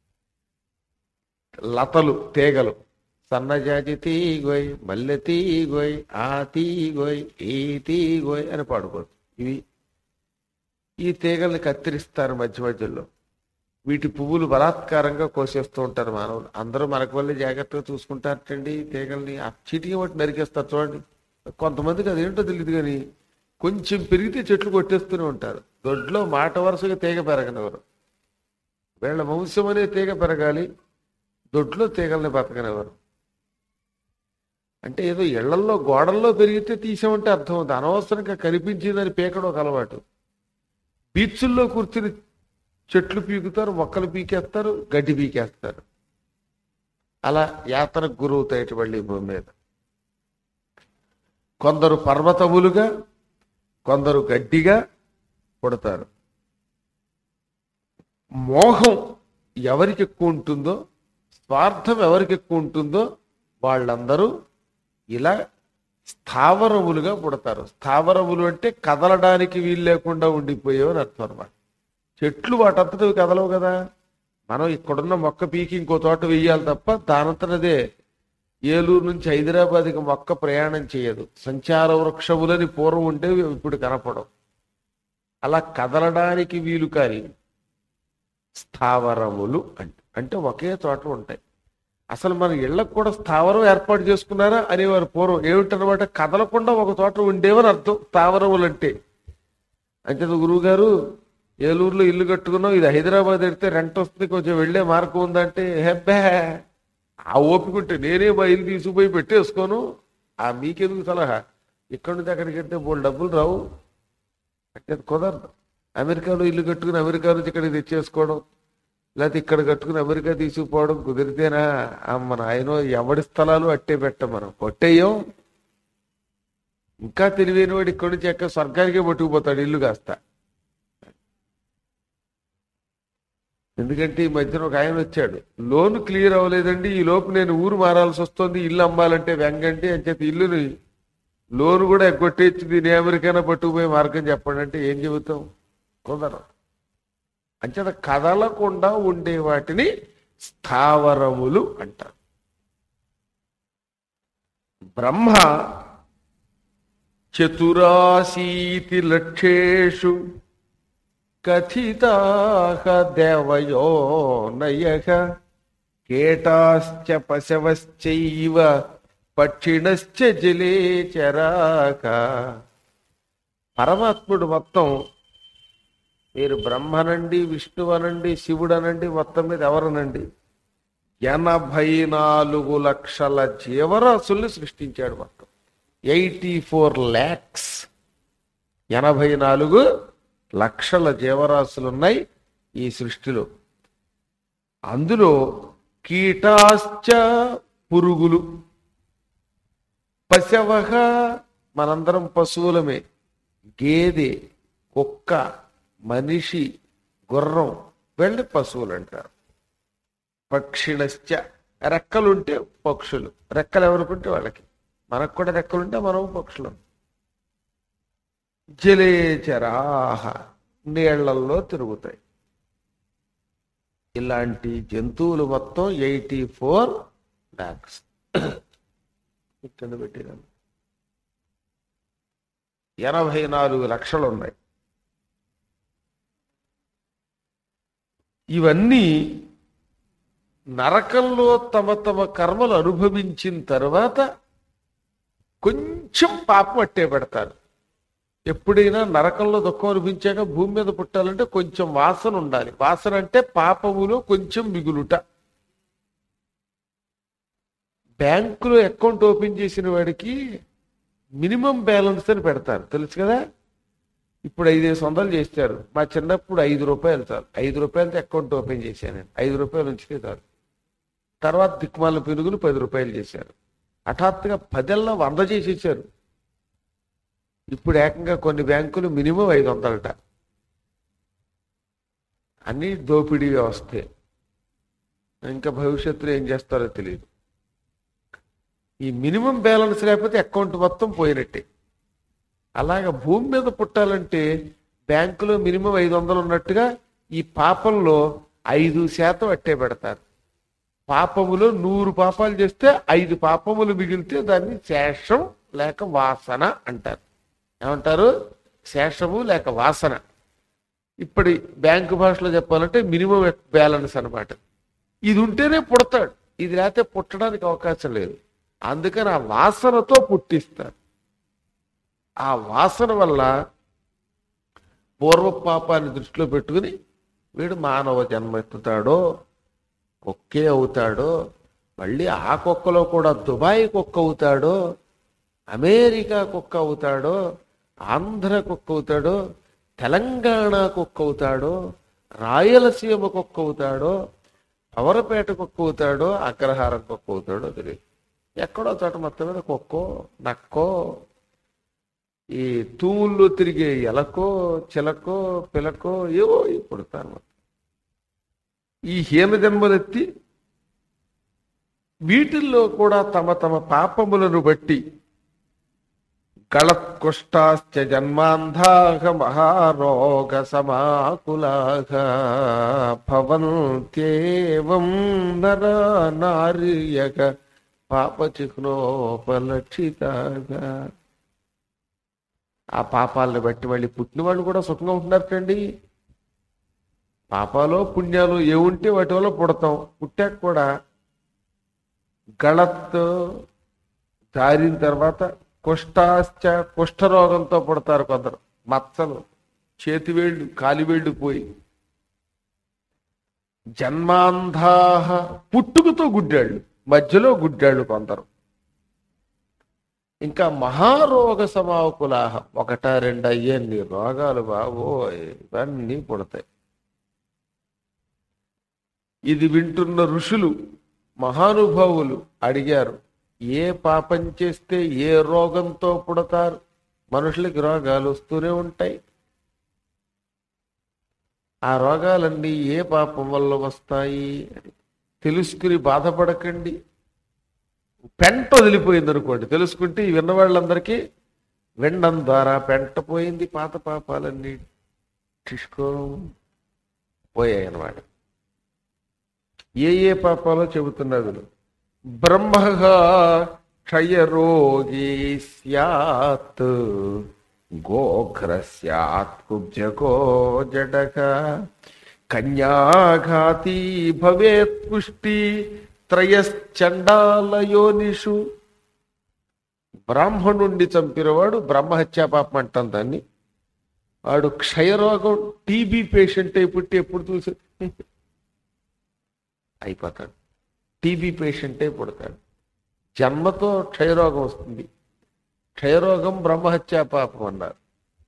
లతలు, తీగలు, సన్నజాజి తీగోయ్, మల్లె తీగోయ్, ఆ తీగోయ్, ఈ తీగోయ్ అని పాడుకోవచ్చు. ఇవి ఈ తీగల్ని కత్తిరిస్తారు మధ్య మధ్యలో. వీటి పువ్వులు బలాత్కారంగా కోసేస్తూ ఉంటారు మానవులు. అందరూ మనకు వల్లే జాగ్రత్తగా చూసుకుంటారటండి తీగల్ని. ఆ చీటికి బట్టి నరికేస్తారు చూడండి. కొంతమందికి అదేంటో తెలియదు కానీ కొంచెం పెరిగితే చెట్లు కొట్టేస్తూనే ఉంటారు. దొడ్లో మాట వరుసగా తీగ పెరగనివ్వరు. వీళ్ళ వంశం అనే తీగ పెరగాలి, దొడ్లో తీగల్ని బతకనివ్వరు. అంటే ఏదో ఇళ్లల్లో గోడల్లో పెరిగితే తీసామంటే అర్థం ఉంది. అనవసరంగా కనిపించిందని పీకడం ఒక అలవాటు. బీచ్ల్లో కూర్చుని చెట్లు పీకుతారు, మొక్కలు పీకేస్తారు, గడ్డి పీకేస్తారు. అలా యాతనకు గురవుతాయి మళ్ళీ భూమి మీద. కొందరు పర్వతములుగా, కొందరు గడ్డిగా పుడతారు. మోహం ఎవరికి ఎక్కువ ఉంటుందో, స్వార్థం ఎవరికి ఎక్కువ ఉంటుందో వాళ్ళందరూ ఇలా స్థావరములుగా పుడతారు. స్థావరములు అంటే కదలడానికి వీలు లేకుండా ఉండిపోయేవని అర్థం అన్నమాట. చెట్లు వాటంతటవి కదలవు కదా. మనం ఇక్కడున్న మొక్క పీకి ఇంకో తోట వెయ్యాలి తప్ప దానంతటదే ఏలూరు నుంచి హైదరాబాద్కి మొక్క ప్రయాణం చేయదు. సంచార వృక్షములని పూర్వం ఉండేవి, ఇప్పుడు కనపడవు. అలా కదలడానికి వీలు కాని స్థావరములు అంటే ఒకే చోట ఉంటాయి. అసలు మన ఇళ్లకు కూడా స్థావరం ఏర్పాటు చేసుకున్నారా అనేవారు పూర్వం. ఏమిటనమాట, కదలకుండా ఒక చోట ఉండేవని అర్థం స్థావరములు అంటే. అంటే గురువు గారు ఏలూరులో ఇల్లు కట్టుకున్నాం, ఇది హైదరాబాద్ ఎడితే రెంట్ వస్తుంది, కొంచెం వెళ్లే మార్గం ఉందంటే హెబ్బే ఆ ఓపికంటే నేనే మా ఇల్లు తీసుకుపోయి పెట్టేసుకోను, ఆ మీకెందుకు సలహా, ఇక్కడి నుంచి అక్కడికి వెళ్తే బోల్ డబ్బులు రావు అంటే కుదరదు. అమెరికాలో ఇల్లు కట్టుకుని అమెరికా నుంచి ఇక్కడికి తెచ్చేసుకోవడం, లేకపోతే ఇక్కడ కట్టుకుని అమెరికా తీసుకుపోవడం కుదిరితేనా? అమ్మ నాయనో, ఎవడి స్థలాలు అట్టే పెట్ట మనం కొట్టేయం. ఇంకా తెలివైన వాడు ఇక్కడి నుంచి ఎక్కడ స్వర్గానికే పట్టుకుపోతాడు ఇల్లు కాస్త. ఎందుకంటే ఈ మధ్యన ఒక ఆయన వచ్చాడు, లోన్ క్లియర్ అవ్వలేదండి, ఈ లోపు నేను ఊరు మారాల్సి వస్తుంది, ఇల్లు అమ్మాలంటే వెంగండి అని చెప్పి ఇల్లుని లోన్ కూడా ఎగ్గొట్టేచ్చి దీని అమెరికానా పట్టుకుపోయే మార్గం చెప్పండి అంటే ఏం చెబుతాం? కుదరదు. అంచేత కదలకుండా ఉండే వాటిని స్థావరములు అంటారు. బ్రహ్మ చతురాశీతి లక్షేషు కథితాః దేవయోనయః కేటాశ్చ పశవశ్చైవ పక్షిణశ్చ జలే చరాక. పరమాత్ముడు మొత్తం మీరు బ్రహ్మనండి, విష్ణువనండి, శివుడనండి, మొత్తం మీద ఎవరనండి 84 లక్షల జీవరాశుల్ని సృష్టించాడు. మొత్తం 84 lakhs 84 లక్షల జీవరాశులున్నాయి ఈ సృష్టిలో. అందులో కీటాశ్చ పురుగులు, పశవః మనందరం పశువులమే, గేదె, కుక్క, మనిషి, గుర్రం వెళ్ళి పశువులు అంటారు. పక్షిణశ్చ రెక్కలుంటే పక్షులు, రెక్కలు ఎవరుకుంటే వాళ్ళకి, మనకు కూడా రెక్కలుంటే మనం పక్షులం. జలేచరాహ నీళ్లల్లో తిరుగుతాయి. ఇలాంటి జంతువులు మొత్తం 84 lakhs. ఇక్కడ పెట్టినాను 84 లక్షలు ఉన్నాయి. ఇవన్నీ నరకంలో తమ తమ కర్మలు అనుభవించిన తర్వాత కొంచెం పాపం అట్టే పెడతారు. ఎప్పుడైనా నరకంలో దుఃఖం అనిపించాక భూమి మీద పుట్టాలంటే కొంచెం వాసన ఉండాలి. వాసన అంటే పాపములో కొంచెం మిగులుట. బ్యాంకులో అకౌంట్ ఓపెన్ చేసిన వాడికి మినిమం బ్యాలెన్స్ అని పెడతారు, తెలుసు కదా. ఇప్పుడు 500 చేస్తారు. మా చిన్నప్పుడు 5 రూపాయలు చాలు. 5 రూపాయలతో అకౌంట్ ఓపెన్ చేశాను. 5 రూపాయలు ఉంచితే చాలు. తర్వాత దిక్కుమాల పెరుగులు 10 రూపాయలు చేశారు. హఠాత్తుగా 10 100 చేసేసారు. ఇప్పుడు ఏకంగా కొన్ని బ్యాంకులు మినిమం 500. అన్ని దోపిడీ వ్యవస్థే. ఇంకా భవిష్యత్తులో ఏం చేస్తారో తెలియదు. ఈ మినిమం బ్యాలెన్స్ లేకపోతే అకౌంట్ మొత్తం పోయినట్టే. అలాగా భూమి మీద పుట్టాలంటే బ్యాంకులో మినిమం 500 ఉన్నట్టుగా ఈ పాపంలో 5% అట్టే పెడతారు. పాపములో 100 పాపాలు చేస్తే 5 పాపములు మిగిలితే దాన్ని శేషం లేక వాసన అంటారు. ఏమంటారు? శేషము లేక వాసన. ఇప్పటి బ్యాంకు భాషలో చెప్పాలంటే మినిమం బ్యాలెన్స్ అన్నమాట. ఇది ఉంటేనే పుడతాడు, ఇది లేకపోతే పుట్టడానికి అవకాశం లేదు. అందుకని ఆ వాసనతో పుట్టిస్తారు. ఆ వాసన వల్ల పూర్వ పాపాన్ని దృష్టిలో పెట్టుకుని వీడు మానవ జన్మ ఎత్తుతాడో, కుక్కే అవుతాడో, మళ్ళీ ఆ కుక్కలో కూడా దుబాయ్ కుక్క అవుతాడో, అమెరికా కుక్క అవుతాడో, ఆంధ్ర కుక్క అవుతాడో, తెలంగాణ కుక్క అవుతాడో, రాయలసీమ కుక్క అవుతాడో, పవరపేట కుక్క అవుతాడో, అగ్రహారం కుక్క అవుతాడో తెలియదు. ఎక్కడో చోట మొత్తం మీద కుక్కో, నక్కో, ఈ తూముల్లో తిరిగే ఎలకో, చిలకో, పిలకో ఏవో పుడతారు. ఈ హీన జన్మలెత్తి వీటిల్లో కూడా తమ తమ పాపములను బట్టి గళత్కుష్టాశ్చ జన్మాంధాః మహారోగ సమాకులాః భవంత్యేవం నరా నార్యక పాపచిహ్నోపలక్షితాగా. ఆ పాపాలను బట్టి మళ్ళీ పుట్టిన వాళ్ళు కూడా సుఖంగా ఉంటున్నారటండి. పాపాలు పుణ్యాలు ఏముంటే వాటి వల్ల పుడతాం. పుట్టాక కూడా గళత్ జారిన తర్వాత కుష్టాశ్చ కుష్ఠరోగంతో పుడతారు కొందరు. మచ్చలు, చేతివేళ్ళు, కాలివేళ్ళు పోయి. జన్మాంధాః పుట్టుకతో గుడ్డాళ్ళు, మధ్యలో గుడ్డాళ్ళు కొందరు. ఇంకా మహారోగ సమాకులాహ 1 2 అయ్యన్ని రోగాలు బాబోయ్ ఇవన్నీ పుడతాయి. ఇది వింటున్న ఋషులు మహానుభావులు అడిగారు, ఏ పాపం చేస్తే ఏ రోగంతో పుడతారు? మనుషులకి రోగాలు వస్తూనే ఉంటాయి. ఆ రోగాలన్నీ ఏ పాపం వల్ల వస్తాయి తెలుసుకుని బాధపడకండి. పెంట వదిలిపోయింది అనుకోండి, తెలుసుకుంటే ఈ విన్న వాళ్ళందరికీ వినడం ద్వారా పెంట పోయింది, పాత పాపాలన్నీ తీసుకో పోయాయి అన్నమాట. ఏ ఏ పాపాలో చెబుతున్నారు. బ్రహ్మ క్షయరోగీ స్యాత్ గోఘ్ర స్యాత్ కుబ్జకో జడక కన్యాఘాతీ భవేత్ పుష్టి త్రయశ్చండాలయోనిషు. బ్రాహ్మణుణ్ణి చంపినవాడు బ్రహ్మహత్యా పాపం అంటాం దాన్ని. వాడు క్షయరోగం టీబీ పేషెంట్ అయి పుట్టి ఎప్పుడు చూసి అయిపోతాడు. టీబీ పేషెంట్ అయి పుడతాడు. జన్మతో క్షయరోగం వస్తుంది. క్షయరోగం బ్రహ్మహత్యా పాపం అన్నారు.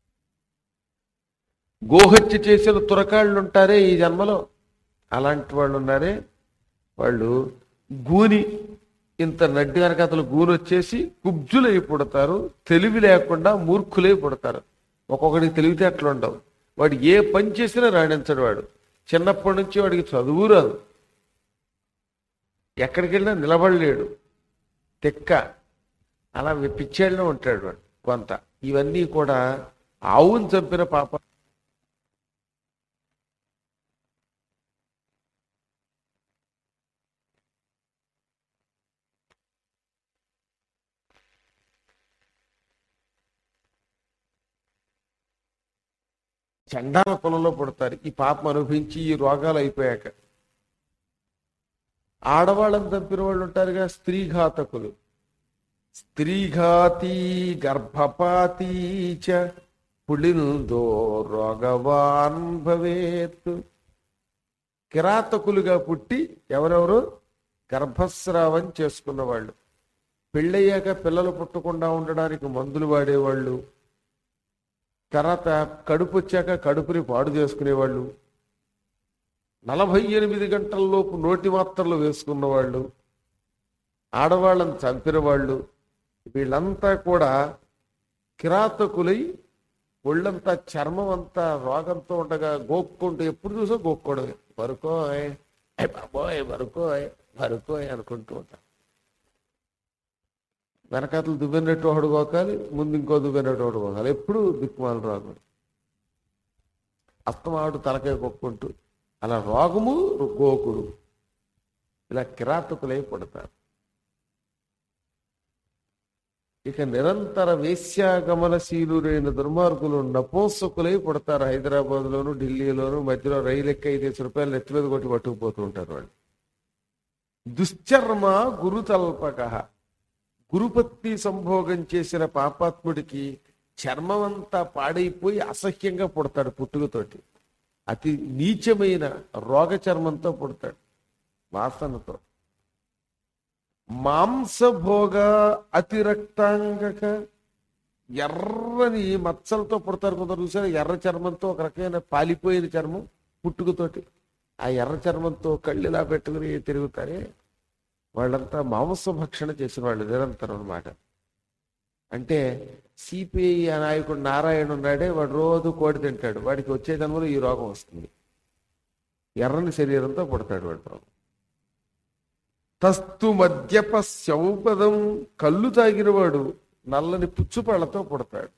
గోహత్య చేసిన తురకాళ్ళు ఉంటారే ఈ జన్మలో, అలాంటి వాళ్ళు ఉన్నారే, వాళ్ళు గూని ఇంత నడ్డి వెనకతలు గూని వచ్చేసి కుబ్జులై పుడతారు. తెలివి లేకుండా మూర్ఖులై పుడతారు. ఒక్కొక్కడికి తెలివితేటలు ఉండవు. వాడు ఏ పని చేసినా రాణించడు. వాడు చిన్నప్పటి నుంచి వాడికి చదువు రాదు, ఎక్కడికి వెళ్ళినా నిలబడలేడు, తెక్క అలా పిచ్చేళ్ళలో ఉంటాడు వాడు కొంత. ఇవన్నీ కూడా ఆవును చంపిన పాప. చండాల కులంలో పుడతారు ఈ పాపం అనుభవించి ఈ రోగాలు అయిపోయాక. ఆడవాళ్ళని చంపిన వాళ్ళు ఉంటారుగా స్త్రీఘాతకులు. స్త్రీఘాతీ గర్భపాతీ చ పుళిందో రోగవాన్ భవేత్. కిరాతకులుగా పుట్టి ఎవరెవరు గర్భస్రావం చేసుకున్న వాళ్ళు, పెళ్ళయ్యాక పిల్లలు పుట్టకుండా ఉండడానికి మందులు వాడేవాళ్ళు, తర్వాత కడుపు వచ్చాక కడుపుని పాడు చేసుకునేవాళ్ళు, 48 గంటల్లోపు నోటి మాత్రలు వేసుకున్నవాళ్ళు, ఆడవాళ్ళని చంపిన వాళ్ళు, వీళ్ళంతా కూడా కిరాతకులై ఒళ్ళంతా చర్మం అంతా రోగంతో ఉండగా గోక్కుంటూ ఎప్పుడు చూసో గోక్కోవడమే. వరుకోయ్ బాబోయ్ వరుకోయ్ వరుకోయ్ అనుకుంటూ ఉంటారు. వెనకాతలు దువ్వెనట్టు ఒకడు గోకాలి, ముందు ఇంకో దువ్వెనట్టు ఒకడు గోకాలి. ఎప్పుడు దిక్కుమాలు రోగం. అస్తమాడు తలకాయ కొక్కుంటూ అలా రోగము గోకుడు, ఇలా కిరాతకులై పడతారు. ఇక నిరంతర వేశ్యాగమనశీలురైన దుర్మార్గులు నపోసకులై పుడతారు. హైదరాబాద్లోను ఢిల్లీలోను మధ్యలో రైలు ఎక్క 5 రూపాయలు నెత్తి మీద కొట్టి పట్టుకుపోతూ ఉంటారు వాళ్ళు. దుశ్చర్మ గురుతల్పక. గురుపత్ని సంభోగం చేసిన పాపాత్ముడికి చర్మం అంతా పాడైపోయి అసహ్యంగా పుడతాడు. పుట్టుకతోటి అతి నీచమైన రోగ చర్మంతో పుడతాడు, వాసనతో. మాంసభోగ అతిరక్తాంగక. ఎర్రని మచ్చలతో పుడతారు కొందరు చూసారు. ఎర్ర చర్మంతో, ఒక రకమైన పాలిపోయిన చర్మం పుట్టుకతోటి. ఆ ఎర్ర చర్మంతో కళ్ళిలా పెట్టుకుని తిరుగుతారే వాళ్ళంతా మాంసభక్షణ చేసిన వాళ్ళు నిరంతరం అన్నమాట. అంటే సిపిఐ నాయకుడు నారాయణ ఉన్నాడే, వాడు రోజు కోడి తింటాడు. వాడికి వచ్చే జన్మలో ఈ రోగం వస్తుంది. ఎర్రని శరీరంతో పుడతాడు వాడు. తస్తు మద్యప శౌపదం. కళ్ళు తాగినవాడు నల్లని పుచ్చుపళ్ళతో పుడతాడు.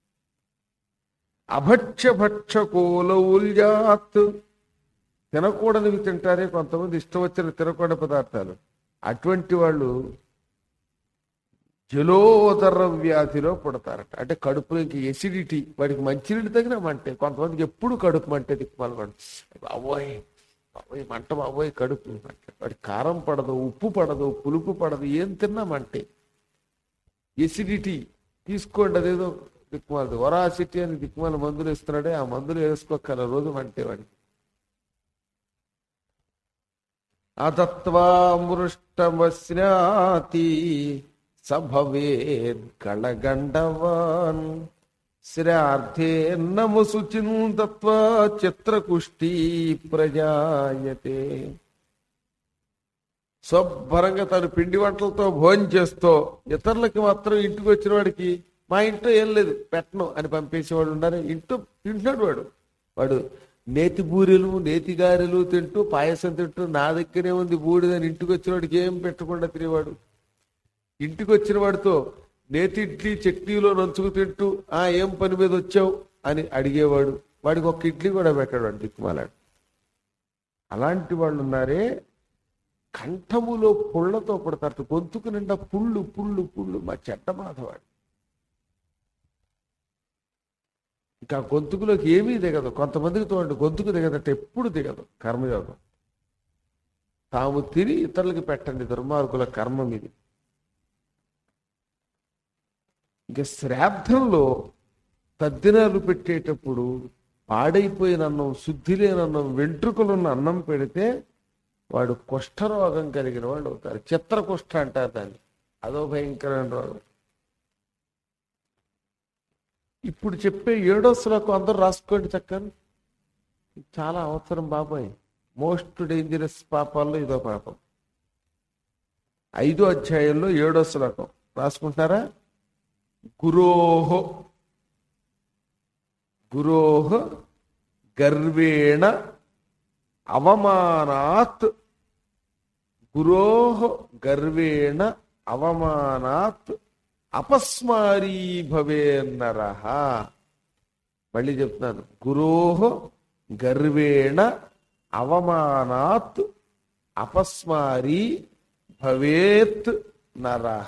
అభక్ష్య భక్ష కోలౌల్యాత్. తినకూడనివి తింటారే కొంతమంది, ఇష్టం వచ్చిన తినకూడని పదార్థాలు. అటువంటి వాళ్ళు జలోదర వ్యాధిలో పుడతారట. అంటే కడుపులో ఇంక ఎసిడిటీ, వాడికి మంచినీళ్ళు తగిన మంటే. కొంతమందికి ఎప్పుడు కడుపు మంటే దిక్కుమాలవాడు. బాబోయ్ బాబోయ్ మంట, బాబోయ్ కడుపు మంట. వాడికి కారం పడదు, ఉప్పు పడదు, పులుపు పడదు, ఏం తిన్నామంటే. ఎసిడిటీ తీసుకోండి, అదేదో దిక్కుమాలదు. వరాసిటీ అని దిక్కుమాల మందులు ఇస్తున్నాడే, ఆ మందులు వేసుకోగల రోజు మంటే వాడికి. అదత్వామృష్టమస్నాతి సభవేద్ కళగండవాన్. శ్రార్థేన్నముసుచిందత్వా చిత్రకుష్ఠీ ప్రజాయతే. శుభ్రంగా తను పిండి వంటలతో భోజనం చేస్తూ ఇతరులకి మాత్రం ఇంటికి వచ్చిన వాడికి మా ఇంట్లో ఏం లేదు పెట్టను అని పంపేసేవాడు ఉన్నారు. ఇంట్లో తింటున్నాడు వాడు నేతి బూరెలు నేతి గారెలు తింటూ పాయసం తింటూ నా దగ్గరే ఉంది బూడిదని ఇంటికి వచ్చిన వాడికి ఏం పెట్టకుండా తినేవాడు. ఇంటికి వచ్చిన వాడితో నేతి ఇడ్లీ చట్నీలో నంచుకు తింటూ ఏం పని మీద వచ్చావు అని అడిగేవాడు. వాడికి ఒక్క ఇడ్లీ కూడా పెట్టాడు వాడు దిక్కుమాలాడు. అలాంటి వాళ్ళు ఉన్నారే కంఠములో పుళ్ళతో పుడతారు, గొంతుకు నిండా పుళ్ళు పుళ్ళు పుళ్ళు. మా చెడ్డ మాధవాడు. ఇంకా గొంతుకులోకి ఏమీ దిగదు. కొంతమందికి చూడండి గొంతుకు దిగదట, ఎప్పుడు దిగదు. కర్మయోగం తాము తిని ఇతరులకి పెట్టండి, దుర్మార్గుల కర్మం ఇది. ఇక శ్రాద్ధంలో తద్దినాలు పెట్టేటప్పుడు పాడైపోయిన అన్నం, శుద్ధి లేని అన్నం, వెంట్రుకలున్న అన్నం పెడితే వాడు కుష్ఠరోగం కలిగిన వాడు అవుతారు. చిత్రకుష్ఠ అంటారు దాన్ని. అదో భయంకరమైన రోగం. ఇప్పుడు చెప్పే 7వ శ్లోకం అందరూ రాసుకోండి చక్కని. చాలా అవసరం బాబాయ్. మోస్ట్ డేంజరస్ పాపాల్లో ఇదో పాపం. 5వ అధ్యాయంలో 7వ శ్లోకం రాసుకుంటారా? గురోహో గురోహ గర్వేణ అవమానాత్, గురోహ గర్వేణ అవమానాత్ అపస్మారీ భవేన్నరః. మళ్ళీ చెప్తున్నాను. గురోహ గర్వేణ అవమానాత్ అపస్మారీ భవేత్ నరః.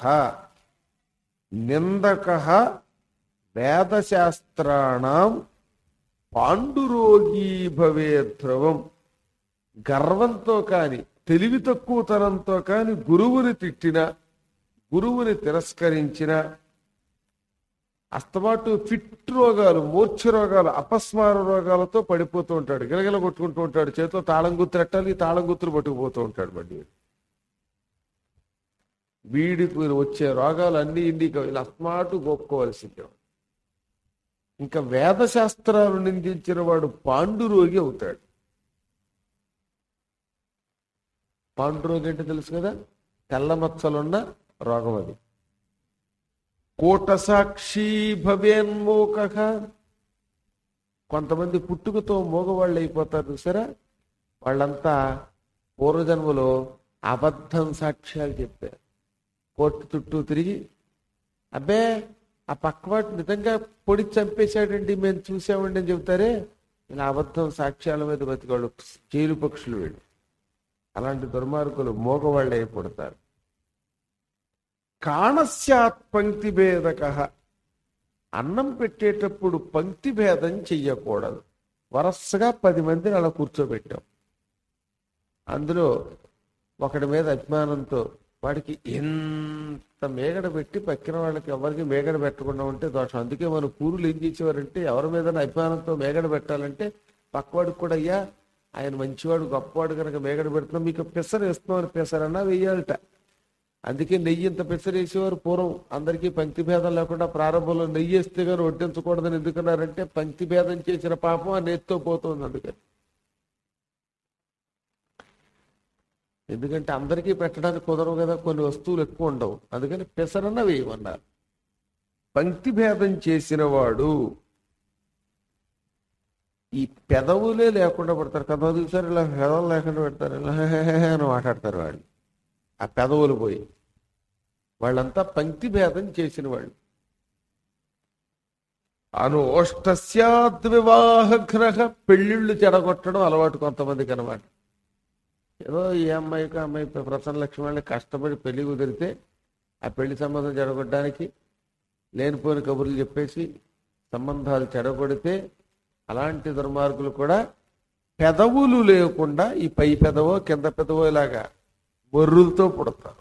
నిందకః వేదశాస్త్రాణం పాండురోగీ భవేత్ ధ్రువం. గర్వంతో కాని, తెలివి తక్కువతనంతో కాని గురువుని తిట్టిన, గురువుని తిరస్కరించిన, అస్తమాటు ఫిట్ రోగాలు, మూర్ఛ రోగాలు, అపస్మార రోగాలతో పడిపోతూ ఉంటాడు. గిలగిల కొట్టుకుంటూ ఉంటాడు. చేతితో తాళం గుర్తు రెట్టాలి, తాళం గుర్తులు పట్టుకుపోతూ ఉంటాడు. బండి వీడికి వచ్చే రోగాలు అన్ని ఇండికి వీళ్ళు అస్తమాటు గోక్కోవలసిందే. ఇంకా వేదశాస్త్రాలు నిందించిన వాడు పాండురోగి అవుతాడు. పాండురోగి అంటే తెలుసు కదా, తెల్ల మచ్చలున్న రోగం అది. కోటసాక్షి భవేన్మోకః. కొంతమంది పుట్టుకతో మోగవాళ్ళు అయిపోతారు చూసారా, వాళ్ళంతా పూర్వజన్మలో అబద్ధం సాక్ష్యాలు చెప్పారు. కోర్టు చుట్టూ తిరిగి, అబ్బే ఆ పక్కవాడు నిజంగా పొడి చంపేశాడండి, మేము చూసామండి అని చెబుతారే, ఇలా అబద్ధం సాక్ష్యాల మీద బతికాళ్ళు జైలు పక్షులు వీళ్ళు. అలాంటి దుర్మార్గులు మోగవాళ్ళు అయిపోతారు. కాణస్యాత్ పంక్తి భేదక. అన్నం పెట్టేటప్పుడు పంక్తి భేదం చెయ్యకూడదు. వరసగా 10 మందిని అలా కూర్చోబెట్టాం. అందులో ఒకడి మీద అభిమానంతో వాడికి ఎంత మేగడ పెట్టి పక్కిన వాళ్ళకి ఎవరికి మేగడ పెట్టకుండా ఉంటే దోషం. అందుకే మన పూర్వులు ఏం చేసేవారంటే, ఎవరి మీద అభిమానంతో మేగడ పెట్టాలంటే పక్కవాడికి కూడా, అయ్యా ఆయన మంచివాడు గొప్పవాడు కనుక మేగడ పెడుతున్నాం, మీకు పెసర వేస్తున్నామని పెసరన్నా వెయ్యాలట. అందుకే నెయ్యి ఇంత పెసరేసేవారు పూర్వం. అందరికీ పంక్తి భేదం లేకుండా ప్రారంభంలో నెయ్యి వేస్తే కానీ వడ్డించకూడదని ఎందుకన్నారంటే, పంక్తి భేదం చేసిన పాపం ఆ నెత్తితో పోతుంది. అందుకని ఎందుకంటే అందరికీ పెట్టడానికి కుదరవు కదా, కొన్ని వస్తువులు ఎక్కువ ఉండవు. అందుకని పెసరన్న వేయమన్నారు. పంక్తి భేదం చేసిన వాడు ఈ పెదవులే లేకుండా పెడతారు. కొంతమంది చూసారు ఇలా పెదవులు లేకుండా పెడతారు, ఇలా అని మాట్లాడతారు వాళ్ళు. ఆ పెదవులు పోయి వాళ్ళంతా పంక్తి భేదం చేసిన వాళ్ళు. అనోష్టస్యాద్వివాహఘ్నః. పెళ్ళిళ్ళు చెడగొట్టడం అలవాటు కొంతమందికి అనమాట. ఏదో ఈ అమ్మాయికి అమ్మాయి ప్రసన్న లక్ష్మి వాళ్ళని కష్టపడి పెళ్లి కుదిరితే ఆ పెళ్లి సంబంధం చెడగొట్టడానికి లేనిపోయిన కబుర్లు చెప్పేసి సంబంధాలు చెడగొడితే, అలాంటి దుర్మార్గులు కూడా పెదవులు లేకుండా ఈ పై పెదవో కింద పెదవో ఇలాగా బొర్రులతో పుడతారు.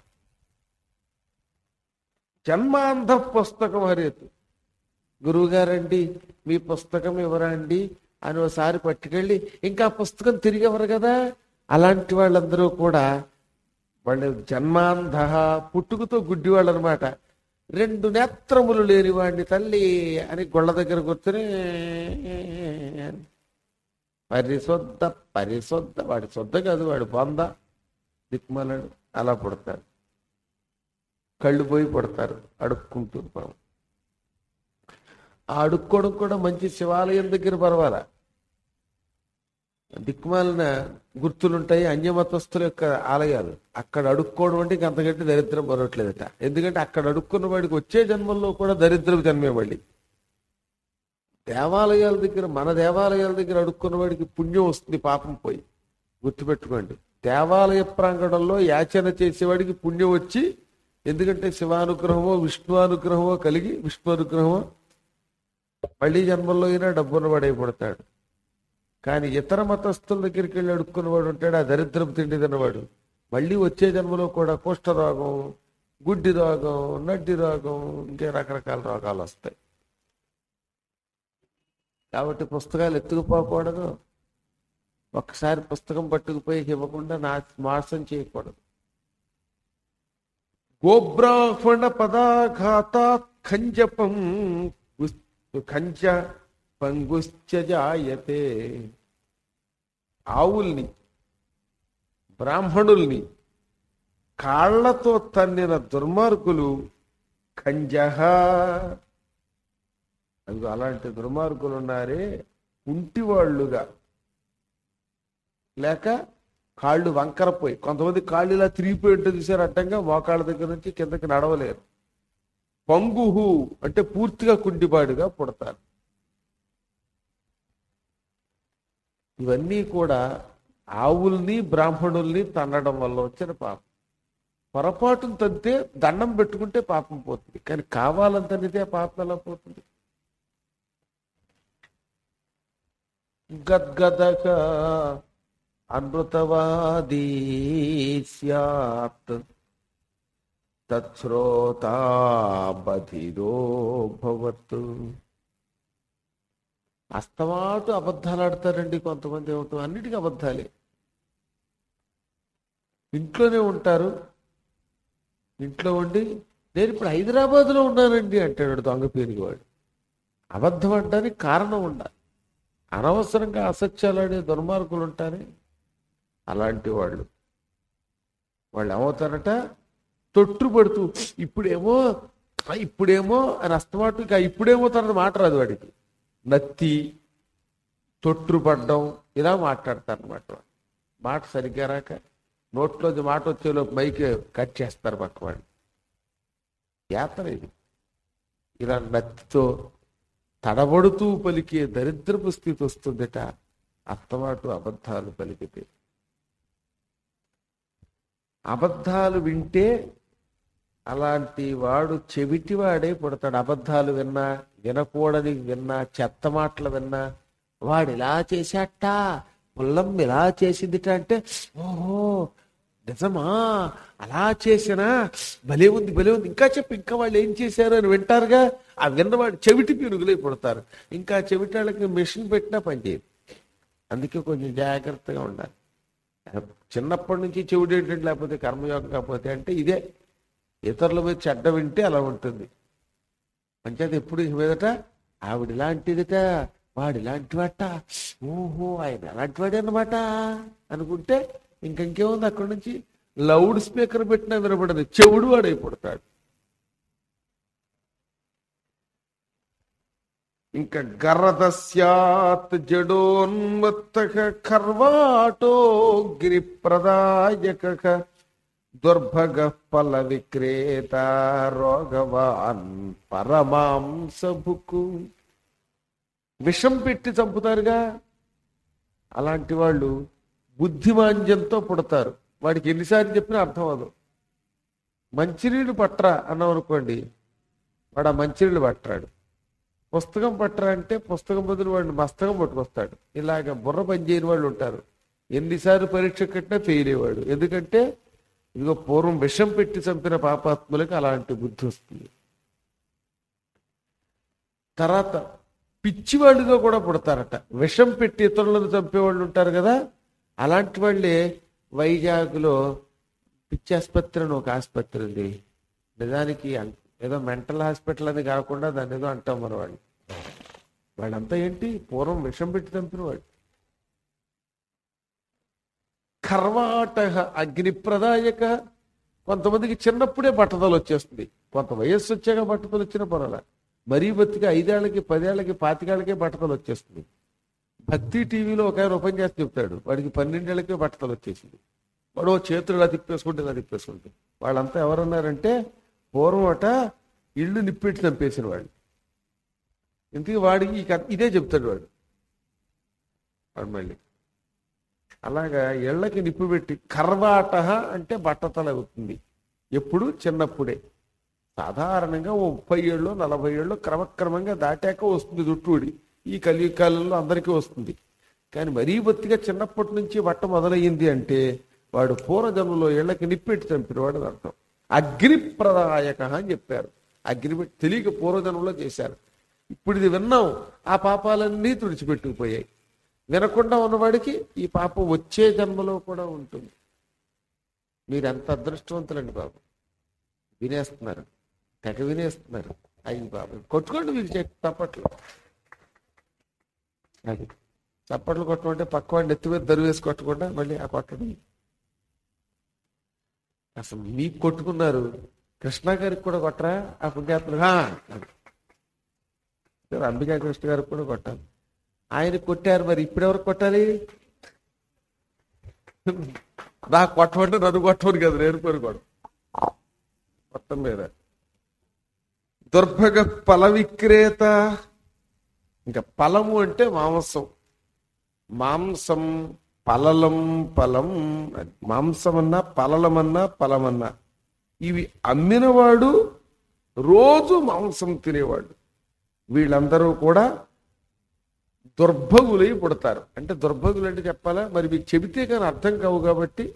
జన్మాంధ పుస్తకం హరేతు. గురువుగారండి మీ పుస్తకం ఎవరా అండి అని ఒకసారి పట్టుకెళ్ళి ఇంకా పుస్తకం తిరిగి ఎవరు కదా, అలాంటి వాళ్ళందరూ కూడా వాళ్ళు జన్మాంధ, పుట్టుకతో గుడ్డి వాళ్ళు అనమాట. 2 నేత్రములు లేని వాడిని తల్లి అని గొళ్ళ దగ్గర కూర్చొని పరిశుద్ధ పరిశుద్ధ, వాడి శుద్ధ కాదు వాడు బొంద దిక్మలడు, అలా పుడతారు. కళ్ళు పోయి పుడతారు అడుక్కుంటూ. ఆ అడుక్కోవడం కూడా మంచి శివాలయం దగ్గర పర్వాలా. దిక్మాలిన గుర్తులుంటాయి అన్యమతస్థుల యొక్క ఆలయాలు, అక్కడ అడుక్కోవడం అంటే ఇంక అంతకంటే దరిద్రం మరవట్లేదట. ఎందుకంటే అక్కడ అడుక్కున్న వాడికి వచ్చే జన్మల్లో కూడా దరిద్రం జన్మే. మళ్ళీ దేవాలయాల దగ్గర, మన దేవాలయాల దగ్గర అడుక్కున్న వాడికి పుణ్యం వస్తుంది, పాపం పోయి. గుర్తుపెట్టుకోండి, దేవాలయ ప్రాంగణంలో యాచన చేసేవాడికి పుణ్యం వచ్చి, ఎందుకంటే శివానుగ్రహమో విష్ణు అనుగ్రహమో కలిగి, విష్ణు అనుగ్రహమో మళ్ళీ జన్మల్లో అయినా డబ్బున్న వాడైపడతాడు. కానీ ఇతర మతస్థుల దగ్గరికి వెళ్ళి అడుక్కున్నవాడు ఉంటాడు, ఆ దరిద్రపు తిండి తిన్నవాడు, మళ్ళీ వచ్చే జన్మలో కూడా కుష్ఠరోగం, గుడ్డి రోగం, నడ్డి రోగం, ఇంకే రకరకాల రోగాలు వస్తాయి. కాబట్టి పుస్తకాలు ఎత్తుకుపోకూడదు. ఒక్కసారి పుస్తకం పట్టుకుపోయి ఇవ్వకుండా మోసం చేయకూడదు. గోబ్రాహ్మణ పదాఘాత ఖంజపం ఖంజ పంగుశ్చ జాయతే. ఆవుల్ని, బ్రాహ్మణుల్ని కాళ్లతో తన్నిన దుర్మార్గులు ఖంజహ. అది అలాంటి దుర్మార్గులు ఉన్నారే, కుంటివాళ్లుగా లేక కాళ్ళు వంకరపోయి, కొంతమంది కాళ్ళు ఇలా తిరిగిపోయి ఉంటుంది చూసారు, అడ్డంగా మోకాళ్ళ దగ్గర నుంచి కిందకి నడవలేరు. పంగుహు అంటే పూర్తిగా కుంటిపాడుగా పుడతారు. ఇవన్నీ కూడా ఆవుల్ని బ్రాహ్మణుల్ని తన్నడం వల్ల వచ్చిన పాపం. పొరపాటును తంతే దండం పెట్టుకుంటే పాపం పోతుంది, కానీ కావాలంతనితే పాపం ఎలా పోతుంది? గద్గదక అనృతవాదీ స్యాత్ తచ్శ్రోతా బధిరో భవత్. అస్తమాటు అబద్ధాలు ఆడతారండి కొంతమంది. ఏమిటో అన్నిటికీ అబద్ధాలే. ఇంట్లోనే ఉంటారు, ఇంట్లో ఉండి నేను ఇప్పుడు హైదరాబాద్లో ఉన్నానండి అంటాడు దొంగ పేరుకి వాడు. అబద్ధం అంటానికి కారణం ఉండాలి. అనవసరంగా అసత్యాలాడే దుర్మార్గులు ఉంటారే, అలాంటి వాళ్ళు ఏమవుతారట, తొట్టుపడుతూ ఇప్పుడేమో అని అస్తమాటు, ఇంకా ఇప్పుడేమో తన మాట రాదు వాడికి, నత్తి తొట్టుపడ్డం ఇలా మాట్లాడతారనమాట. మాట సరిగ్గా రాక నోట్లోంచి మాట వచ్చేలోపు మైకి కట్ చేస్తారు పక్క వాళ్ళు. యాత్ర ఇది. ఇలా నత్తితో తడబడుతూ పలికే దరిద్రపు స్థితి వస్తుందట అత్తమాటు అబద్ధాలు పలికితే. అబద్ధాలు వింటే అలాంటి వాడు చెవిటివాడే పుడతాడు. అబద్ధాలు విన్నా, వినకూడని విన్నా, చెత్త మాటలు విన్నా, వాడు ఇలా చేశాట, పుల్లం ఇలా చేసిందిట అంటే, ఓహో నిజమా, అలా చేసినా భలే ఉంది ఇంకా చెప్పి, ఇంకా వాళ్ళు ఏం చేశారు అని వింటారుగా. ఆ విన్నవాడు చెవిటి పిరుగులై పుడతారు. ఇంకా చెవిటాళ్ళకి మెషిన్ పెట్టినా పనిచేయదు. అందుకే కొంచెం జాగ్రత్తగా ఉండాలి. చిన్నప్పటి నుంచి చెవిటి ఏంటంటే, లేకపోతే కర్మయోగం కాకపోతే అంటే ఇదే, ఇతరుల మీద చెడ్డ వింటే అలా ఉంటుంది. అంచేత ఎప్పుడు మీదట ఆవిడ ఇలాంటిదిట, వాడు ఇలాంటి వాట, ఓహో ఆయన అలాంటి వాడే అన్నమాట అనుకుంటే ఇంకేముంది, అక్కడి నుంచి లౌడ్ స్పీకర్ పెట్టినా వినపడదు, చెవుడు వాడైపోతాడు. ఇంకా గర్రదస్యాత్ జడోన్మత్తః ఖర్వాటో గిరిప్రదాయక దుర్భగ ఫల విక్రేత రోగవాన్ పరమాంసభుకు. విషం పెట్టి చంపుతారుగా, అలాంటి వాళ్ళు బుద్ధిమాంద్యంతో పుడతారు. వాడికి ఎన్నిసార్లు చెప్పినా అర్థం అవ్వదు. మంచినీళ్ళు పట్టరా అన్నాం అనుకోండి, వాడు ఆ మంచినీళ్ళు పట్టరాడు. పుస్తకం పట్టరా అంటే పుస్తకం బదులు వాడిని మస్తకం పట్టుకొస్తాడు. ఇలాగ బుర్ర పనిచేయని వాళ్ళు ఉంటారు. ఎన్నిసార్లు పరీక్ష కట్టినా ఫెయిల్ అయ్యేవాడు. ఎందుకంటే ఇదిగో పూర్వం విషం పెట్టి చంపిన పాపాత్ములకు అలాంటి బుద్ధి వస్తుంది. తర్వాత పిచ్చివాళ్ళుగా కూడా పుడతారట. విషం పెట్టి ఇతరులను చంపేవాళ్ళు ఉంటారు కదా, అలాంటి వాళ్ళే వైజాగ్లో పిచ్చి ఆసుపత్రి అని ఒక ఆసుపత్రి ఉంది. నిజానికి ఏదో మెంటల్ హాస్పిటల్ అని కాకుండా దాన్ని ఏదో అంటాం మన వాళ్ళు. వాళ్ళంతా ఏంటి, పూర్వం విషం పెట్టి చంపిన వాళ్ళు. కర్వాట అగ్నిప్రదాయక. కొంతమందికి చిన్నప్పుడే బట్టతలు వచ్చేస్తుంది, కొంత వయస్సు వచ్చాక బట్టతలు వచ్చిన పొరల. మరీ బతికి 5 ఏళ్లకి 10 ఏళ్లకి 25 ఏళ్లకే బట్టతలు వచ్చేస్తుంది. భక్తి టీవీలో ఒక ఆయన ఓపెన్ చేసి చెప్తాడు, వాడికి 12 ఏళ్లకే బట్టతలు వచ్చేసింది. వాడు చేతులు ఇలా తిప్పేసుకుంటే వాళ్ళంతా ఎవరన్నారంటే పూర్వం అట ఇళ్ళు నిప్పెట్టి చంపేసిన వాళ్ళు. ఇంతకీ వాడికి ఇదే చెప్తాడు వాడు మళ్ళీ. అలాగా ఇళ్ళకి నిప్పు పెట్టి కర్వాట అంటే బట్టతల అవుతుంది. ఎప్పుడు చిన్నప్పుడే. సాధారణంగా ఓ 30 ఏళ్ళు 40 ఏళ్ళు క్రమక్రమంగా దాటాక వస్తుంది జుట్టుడి. ఈ కలియుగాలలో అందరికీ వస్తుంది. కానీ మరీ బొత్తిగా చిన్నప్పటి నుంచి బట్ట మొదలయ్యింది అంటే వాడు పూర్వజన్మలో ఇళ్ళకి నిప్పెట్టి చంపినవాడు అని అర్థం. అగ్నిప్రదాయక అని చెప్పారు. అగ్ని తెలియక పూర్వజన్మలో చేశారు. ఇప్పుడు ఇది విన్నాం, ఆ పాపాలన్నీ తుడిచిపెట్టుకుపోయాయి. వినకుండా ఉన్నవాడికి ఈ పాపం వచ్చే జన్మలో కూడా ఉంటుంది. మీరు ఎంత అదృష్టవంతులండి బాబు. వినేస్తున్నారు, తెగ వినేస్తున్నారు. అయ్యి బాబు కొట్టుకోండి మీరు తప్పట్లు. అది చప్పట్లు కొట్టమంటే పక్కవాడిని ఎత్తి మీద దరువు వేసి కొట్టకుండా మళ్ళీ ఆ కొట్టడం. అసలు మీకు కొట్టుకున్నారు, కృష్ణ గారికి కూడా కొట్టరా ఆ పుణ్యాత్ములు? అంబికా కృష్ణ గారికి కూడా కొట్టాలి. ఆయన కొట్టారు, మరి ఇప్పుడెవరికి కొట్టాలి? నాకు కొట్టమంటే నన్ను కొట్టమని కదా, నేను కోరుకోవడం. మొత్తం మీద దుర్భగ ఫల విక్రేత. ఇంకా ఫలము అంటే మాంసం. మాంసం పలలం ఫలం. మాంసమన్నా పలలమన్నా ఫలమన్నా ఇవి అమ్మినవాడు రోజు మాంసం తినేవాడు. వీళ్ళందరూ కూడా దుర్భగులై పుడతారు. అంటే దుర్భగులు అంటే చెప్పాలా, మరి మీకు చెబితే కానీ అర్థం కావు. కాబట్టి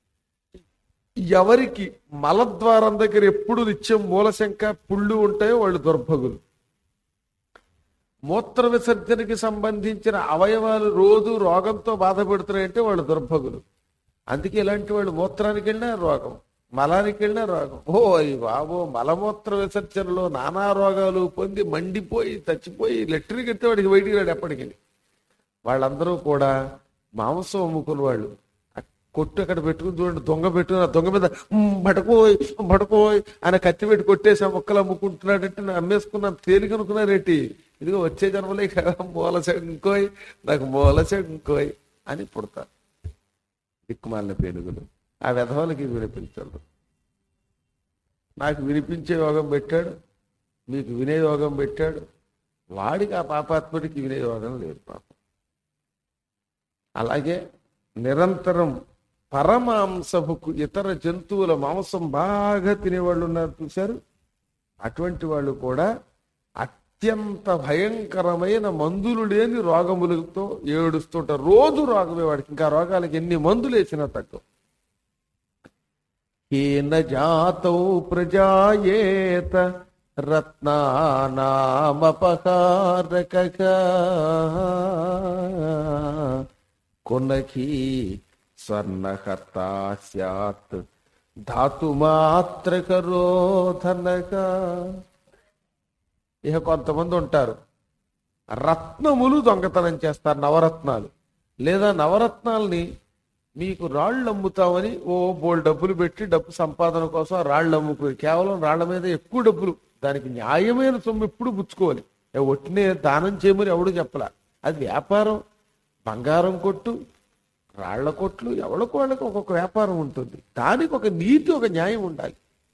ఎవరికి మలద్వారం దగ్గర ఎప్పుడు నిత్యం మూలశంక పుళ్ళు ఉంటాయో వాళ్ళు దుర్భగులు. మూత్ర విసర్జనకి సంబంధించిన అవయవాలు రోజు రోగంతో బాధపడుతున్నాయంటే వాళ్ళు దుర్భగులు. అందుకే ఇలాంటి వాళ్ళు మూత్రానికి వెళ్ళినా రోగం, మలానికి వెళ్ళినా రోగం. బాబో మలమూత్ర విసర్జనలో నానా రోగాలు పొంది మండిపోయి చచ్చిపోయి లెటర్కి వెళ్తే వాడికి బయటికి రాడు ఎప్పటికీ. వాళ్ళందరూ కూడా మాంసం అమ్ముకున్న వాళ్ళు. కొట్టు అక్కడ పెట్టుకుని చూడండి, దొంగ పెట్టుకుని ఆ దొంగ మీద బడకోయ్ అని కత్తి పెట్టి కొట్టేసి ఆ మొక్కలు అమ్ముకుంటున్నాడంటే నేను అమ్మేసుకున్నాను తేలికనుకున్నారేంటి? ఇదిగో వచ్చే జన్మలే కదా మూలశంకోయ్, నాకు మూలశంకోయ్ అని పుడతారు దిక్కుమాలిన పేలుగులు. ఆ విధవాలకి వినిపించదు. నాకు వినిపించే యోగం పెట్టాడు, మీకు వినే యోగం పెట్టాడు. వాడికి ఆ పాపాత్ముడికి వినే యోగం లేదు పాపం. అలాగే నిరంతరం పరమాంసముకు ఇతర జంతువుల మాంసం బాగా తినేవాళ్ళు ఉన్నారు చూశారు. అటువంటి వాళ్ళు కూడా అత్యంత భయంకరమైన మందులు లేని రోగములతో ఏడుస్తుంటారు. రోజు రోగమే వాడికి. ఇంకా రోగాలకి ఎన్ని మందులు వేసినా తక్కువ. హీన జాతౌ ప్రజాయేత రత్నానామపహారక కొనఖీ స్వర్ణహర్తా స్యాత్ ధాతుమాత్రకరోధనక. ఇక కొంతమంది ఉంటారు రత్నములు దొంగతనం చేస్తారు, నవరత్నాలు. లేదా నవరత్నాల్ని మీకు రాళ్ళు అమ్ముతామని బోల్ డబ్బులు పెట్టి డబ్బు సంపాదన కోసం రాళ్ళు అమ్ముకుని కేవలం రాళ్ల మీద ఎక్కువ డబ్బులు. దానికి న్యాయమైన సొమ్ము ఎప్పుడు పుచ్చుకోవాలి. ఒట్టినే దానం చేయమని ఎవడు చెప్పలా. అది వ్యాపారం. బంగారం కొట్టు, రాళ్ల కొట్లు, ఎవరికి వాళ్ళకి ఒక్కొక్క వ్యాపారం ఉంటుంది. దానికి ఒక నీతి, ఒక న్యాయం ఉండాలి.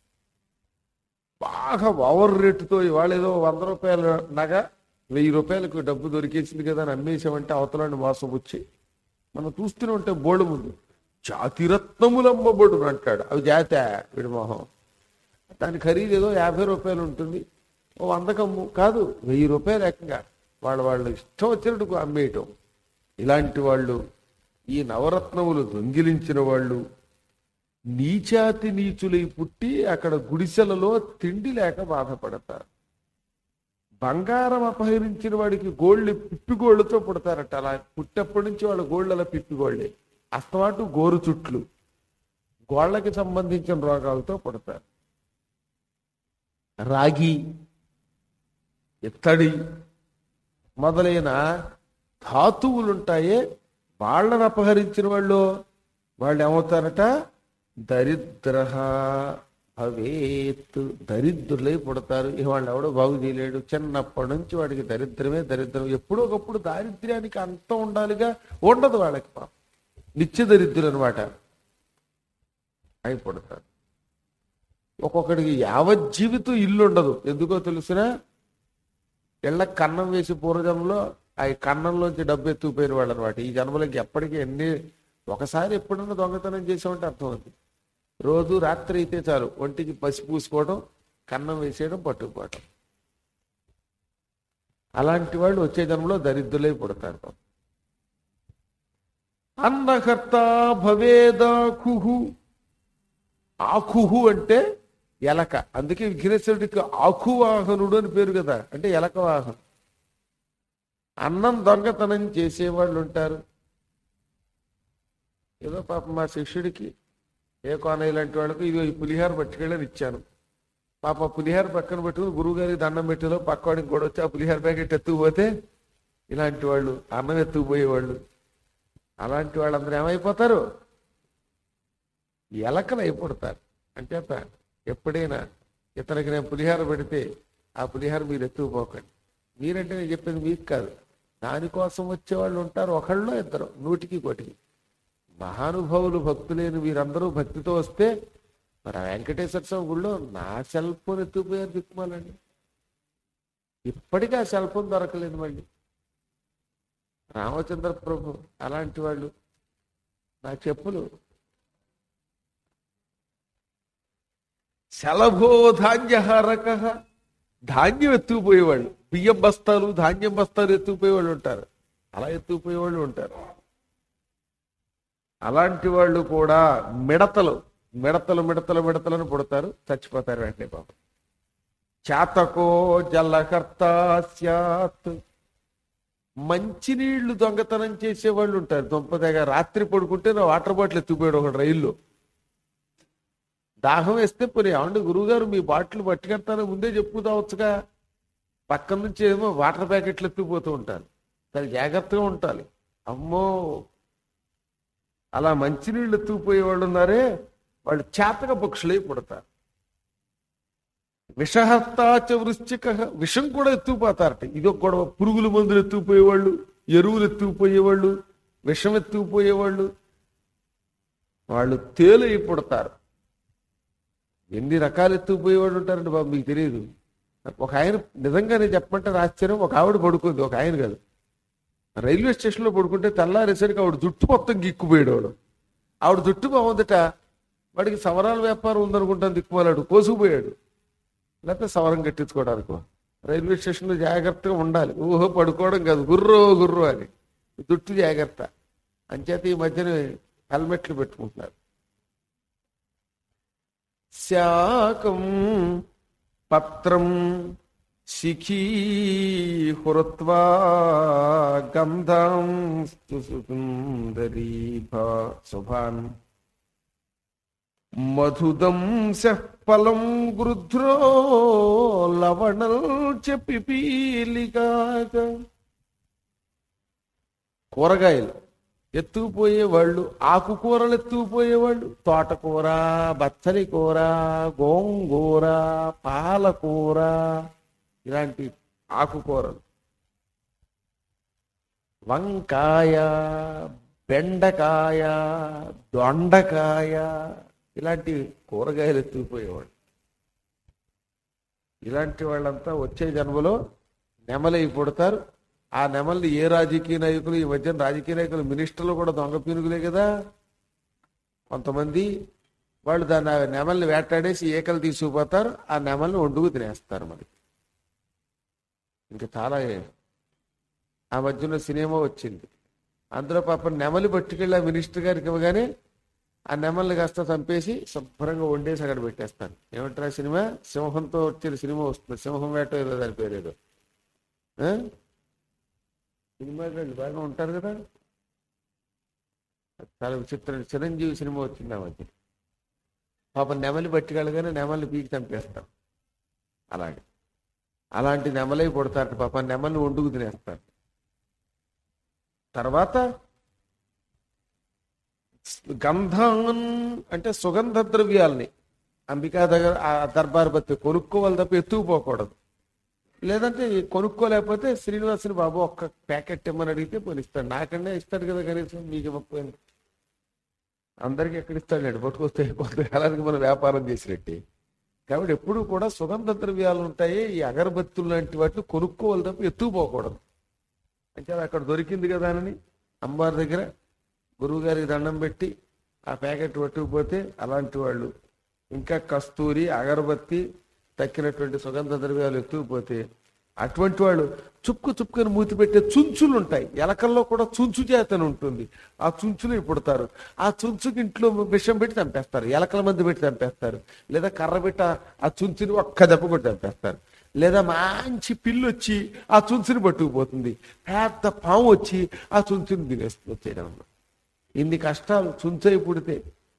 బాగా ఓవర్ రేటుతో ఇవాళ ఏదో 100 రూపాయల నగ 1000 రూపాయలకు డబ్బు దొరికేసింది కదా అని అమ్మేసామంటే అవతలాన్ని మోసం వచ్చి మనం చూస్తూనే ఉంటే బోర్డు ముందు జాతిరత్నములు అమ్మబడు అంటాడు. అవి జాతే వీడి మొహం. దాని ఖరీదు ఏదో 50 రూపాయలు ఉంటుంది. 100కు అమ్ము కాదు, 1000 రూపాయలు ఏకంగా వాళ్ళు ఇష్టం వచ్చినట్టు అమ్మేయటం. ఇలాంటి వాళ్ళు, ఈ నవరత్నములు దొంగిలించిన వాళ్ళు నీచాతి నీచులై పుట్టి అక్కడ గుడిసెలలో తిండి లేక బాధపడతారు. బంగారం అపహరించిన వాడికి గోళ్ళు పిప్పిగోళ్లతో పుడతారట. అలా పుట్టప్పటి నుంచి వాళ్ళ గోళ్ళు అలా పిప్పిగోళ్లే. అస్తమాటు గోరు చుట్లు, గోళ్లకి సంబంధించిన రోగాలతో పుడతారు. రాగి, ఇత్తడి మొదలైన ధాతువులుంటాయే, వాళ్ళని అపహరించిన వాళ్ళు ఏమవుతారట? దరిద్ర భవేత్. దరిద్రులై పుడతారు. వాళ్ళు ఎవడో బాగు చేయలేడు. చిన్నప్పటి నుంచి వాడికి దరిద్రమే దరిద్రం. ఎప్పుడో ఒకప్పుడు దారిద్ర్యానికి అంతం ఉండాలిగా, ఉండదు వాళ్ళకి. పాపం నిత్య దరిద్రులు అనమాట అయి పుడతారు. ఒక్కొక్కడికి యావజ్జీవితం ఇల్లు ఉండదు. ఎందుకో తెలుసునా? ఇళ్ళకి కన్నం వేసి పూర్వజన్మలో ఆ కన్నంలోంచి డబ్బు ఎత్తుకుపోయిన వాళ్ళు అనమాట. ఈ జన్మలకి ఎప్పటికీ ఎన్ని ఒకసారి ఎప్పుడన్నా దొంగతనం చేసామంటే అర్థం అవుతుంది. రోజు రాత్రి అయితే చాలు ఒంటికి పసి పూసుకోవడం, కన్నం వేసేయడం, పట్టుకుపోవడం. అలాంటి వాళ్ళు వచ్చే జన్మలో దరిద్రులై పుడతారు. అన్నకర్త భవేదాకుహు. ఆకుహు అంటే ఎలక. అందుకే విఘ్నేశ్వరుడికి ఆకువాహనుడు అని పేరు కదా, అంటే ఎలక వాహనం. అన్నం దొంగతనం చేసేవాళ్ళు ఉంటారు. ఏదో పాపం మా శిష్యుడికి ఏ కోన ఇలాంటి వాళ్ళకు ఇదో ఈ పులిహార పట్టుకెళ్ళని ఇచ్చాను. పాప పులిహార పక్కన పెట్టుకుని గురువు గారికి దండం పెట్టేలో పక్కవాడికి కూడా వచ్చి ఆ పులిహార ప్యాకెట్ ఎత్తుకుపోతే ఇలాంటి వాళ్ళు అన్నం ఎత్తుకుపోయేవాళ్ళు. అలాంటి వాళ్ళందరూ ఏమైపోతారు? ఎలకలు అయిపోతారు. అంచేత ఎప్పుడైనా ఇతనికి నేను పులిహార పెడితే ఆ పులిహార మీరు ఎత్తుకుపోకండి. మీరంటే నేను చెప్పేది మీకు కాదు, దానికోసం వచ్చేవాళ్ళు ఉంటారు. ఒకళ్ళు ఇద్దరు, 100కి 1. మహానుభావులు భక్తులేని వీరందరూ భక్తితో వస్తే మరి వెంకటేశ్వర స్వామి గుళ్ళో నా సెల్ ఫోన్ ఎత్తుకుపోయారు దిక్కుమాలండి. ఇప్పటికీ ఆ సెల్ ఫోన్ దొరకలేదు మళ్ళీ. రామచంద్ర ప్రభు అలాంటి వాళ్ళు. నా చెప్పులు శలభో ధాన్యహారక. ధాన్యం ఎత్తుకుపోయేవాళ్ళు, బియ్యం బస్తాలు ధాన్యం బస్తాలు ఎత్తుకుపోయేవాళ్ళు ఉంటారు. అలా ఎత్తుకుపోయేవాళ్ళు ఉంటారు. అలాంటి వాళ్ళు కూడా మిడతలు మిడతలు మిడతలు మిడతలను పుడతారు, చచ్చిపోతారు వెంటనే పాపం. చాతకో జలకర్త స్యాత్. మంచినీళ్లు దొంగతనం చేసేవాళ్ళు ఉంటారు. దొంపదగా రాత్రి పడుకుంటే నా వాటర్ బాటిల్ ఎత్తుకుపోయాడు ఒకడు రైల్లో. దాహం వేస్తే పోనీ ఏమండి గురువుగారు మీ బాటిల్ పట్టుకెడతాను ముందే చెప్పుదావచ్చుగా. పక్కన నుంచి ఏమో వాటర్ ప్యాకెట్లు ఎత్తుకుపోతూ ఉంటారు. చాలా జాగ్రత్తగా ఉండాలి. అమ్మో, అలా మంచినీళ్ళు ఎత్తుకుపోయే వాళ్ళు ఉన్నారే, వాళ్ళు చేతక పక్షులై పుడతారు. విషహస్తాచ వృశ్చిక. విషం కూడా ఎత్తుకుపోతారట. ఇది ఒక గొడవ. పురుగుల మందులు ఎత్తుకుపోయేవాళ్ళు, ఎరువులు ఎత్తుకుపోయేవాళ్ళు, విషం ఎత్తుకుపోయేవాళ్ళు, వాళ్ళు తేలు అయి పుడతారు. ఎన్ని రకాలు ఎత్తుకుపోయేవాళ్ళు ఉంటారండి బాబు, మీకు తెలియదు. ఒక ఆయన నిజంగానే చెప్పమంటారు ఆశ్చర్యం. ఒక ఆవిడ పడుకుంది, ఒక ఆయన కాదు. రైల్వే స్టేషన్లో పడుకుంటే తెల్లారేసరికి ఆవిడ జుట్టు మొత్తం గిక్కుపోయాడు. వాడు ఆవిడ జుట్టు బాగుందట. వాడికి సవరాల వ్యాపారం ఉందనుకుంటాను, దిక్కుమాలాడు, కోసుకుపోయాడు. లేకపోతే సవరం కట్టించుకోవడానికి. రైల్వే స్టేషన్లో జాగ్రత్తగా ఉండాలి. ఊహో పడుకోవడం కాదు, గుర్రో గుర్రో అని. జుట్టు జాగ్రత్త. అంచేత ఈ మధ్యన హెల్మెట్లు పెట్టుకుంటున్నారు. శాకం పత్రం శిఖీ హురత్వా గంధం సుందరీభా శుభాన్ మధుదంశ ఫలం గృధ్రో లవణల్ చ పిపీలికాక. కూరగాయలు ఎత్తుకుపోయేవాళ్ళు, ఆకుకూరలు ఎత్తుకుపోయేవాళ్ళు, తోటకూర, బచ్చలి కూర, గోంగూర, పాలకూర, ఇలాంటి ఆకుకూరలు, వంకాయ, బెండకాయ, దొండకాయ, ఇలాంటి కూరగాయలు ఎత్తుకుపోయేవాళ్ళు. ఇలాంటి వాళ్ళంతా వచ్చే జన్మలో నెమలై పుడతారు. ఆ నెమల్ని ఏ రాజకీయ నాయకులు, ఈ మధ్యన రాజకీయ నాయకులు, మినిస్టర్లు కూడా దొంగ పీనుగులే కదా కొంతమంది. వాళ్ళు దాన్ని నెమల్ని వేటాడేసి ఏకలు తీసుకుపోతారు. ఆ నెమల్ని వండుకు తినేస్తారు. మరి ఇంకా చాలా. ఆ మధ్యలో సినిమా వచ్చింది, అందులో పాపం నెమలి పట్టుకెళ్ళి ఆ మినిస్టర్ గారికి ఇవ్వగానే ఆ నెమల్ని కాస్త చంపేసి శుభ్రంగా వండేసి అక్కడ పెట్టేస్తాను. ఏమంటారు ఆ సినిమా? సింహంతో వచ్చిన సినిమా వస్తుంది, సింహం వేట ఏదో దాని పేరు ఏదో. సినిమా బాగా ఉంటారు కదా, చాలా విచిత్రం. చిరంజీవి సినిమా వచ్చింది ఆ మధ్య. పాపం నెమలి పట్టుకెళ్ళగానే నెమల్ని పీకి చంపేస్తాం. అలాంటి నెమలై పుడతారు. పాపం నెమల్ని వండుకు తినేస్తారు. తర్వాత గంధం అంటే సుగంధ ద్రవ్యాలని అంబికా దగ్గర ఆ దర్బార్ బతి కొనుక్కోవాలి తప్ప ఎత్తుకుపోకూడదు. లేదంటే కొనుక్కోలేకపోతే శ్రీనివాసుని బాబు ఒక్క ప్యాకెట్ ఇమ్మని అడిగితే పోనిస్తాడు. నాకన్నా ఇస్తాడు కదా, కనీసం మీకు ఇవ్వకపోయినా. అందరికీ ఎక్కడ ఇస్తాడు? పట్టుకొస్తే కొంతకాలానికి మనం వ్యాపారం చేసినట్టే. కాబట్టి ఎప్పుడు కూడా సుగంధ ద్రవ్యాలు ఉంటాయి, ఈ అగరబత్తులు లాంటి వాటిని కొనుక్కోవాలి తప్ప ఎత్తుకుపోకూడదు. అంటే అక్కడ దొరికింది కదా అని అమ్మవారి దగ్గర గురువుగారికి దండం పెట్టి ఆ ప్యాకెట్ పట్టుకుపోతే అలాంటి వాళ్ళు, ఇంకా కస్తూరి అగరబత్తి తక్కినటువంటి సుగంధ ద్రవ్యాలు ఎత్తుకుపోతే అటువంటి వాళ్ళు చుక్కు చుక్కుని మూతి పెట్టే చుంచులు ఉంటాయి. ఎలకల్లో కూడా చుంచు చేతన ఉంటుంది. ఆ చుంచులు పుడతారు. ఆ చుంచుకి ఇంట్లో విషం పెట్టి చంపేస్తారు, ఎలకల మంది పెట్టి చంపేస్తారు, లేదా కర్ర పెట్టి ఆ చుంచుని ఒక్క దెబ్బ కొట్టి చంపేస్తారు, లేదా మంచి పిల్లు వచ్చి ఆ చుంచుని పట్టుకుపోతుంది, పెద్ద పాము వచ్చి ఆ చుంచుని తినేస్తుంది వచ్చేయడం. ఇన్ని కష్టాలు చుంచయి పుడితే.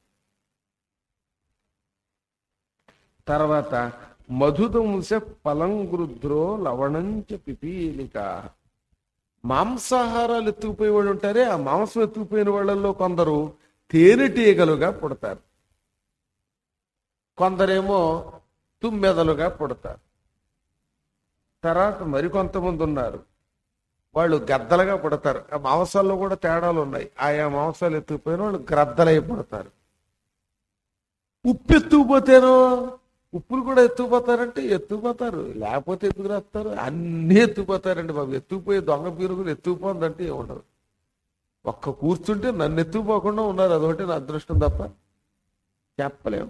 తర్వాత మధుదంశ ఫలంగృద్రో లవణంచ పిపీలిక. మాంసాహారాలు ఎత్తుకుపోయే వాళ్ళు ఉంటారే, ఆ మాంసం ఎత్తుకుపోయిన వాళ్ళల్లో కొందరు తేనెటీగలుగా పుడతారు, కొందరేమో తుమ్మెదలుగా పుడతారు. తర్వాత మరికొంతమంది ఉన్నారు, వాళ్ళు గద్దలుగా పుడతారు. ఆ మాంసాల్లో కూడా తేడాలు ఉన్నాయి. ఆయా మాంసాలు ఎత్తుకుపోయిన వాళ్ళు గ్రద్దలై పుడతారు. ఉప్పు ఎత్తుకుపోతేనో, ఉప్పులు కూడా ఎత్తుకుపోతారంటే ఎత్తుకుపోతారు, లేకపోతే ఎత్తుకు రాస్తారు, అన్నీ ఎత్తుకుపోతారండి బాబు. ఎత్తుకుపోయి దొంగ పీరుగులు ఎత్తుకుపోందంటే ఏముండదు. ఒక్క కూర్చుంటే నన్ను ఎత్తుకుపోకుండా ఉన్నారు, అదొకటి నా అదృష్టం తప్ప చెప్పలేము.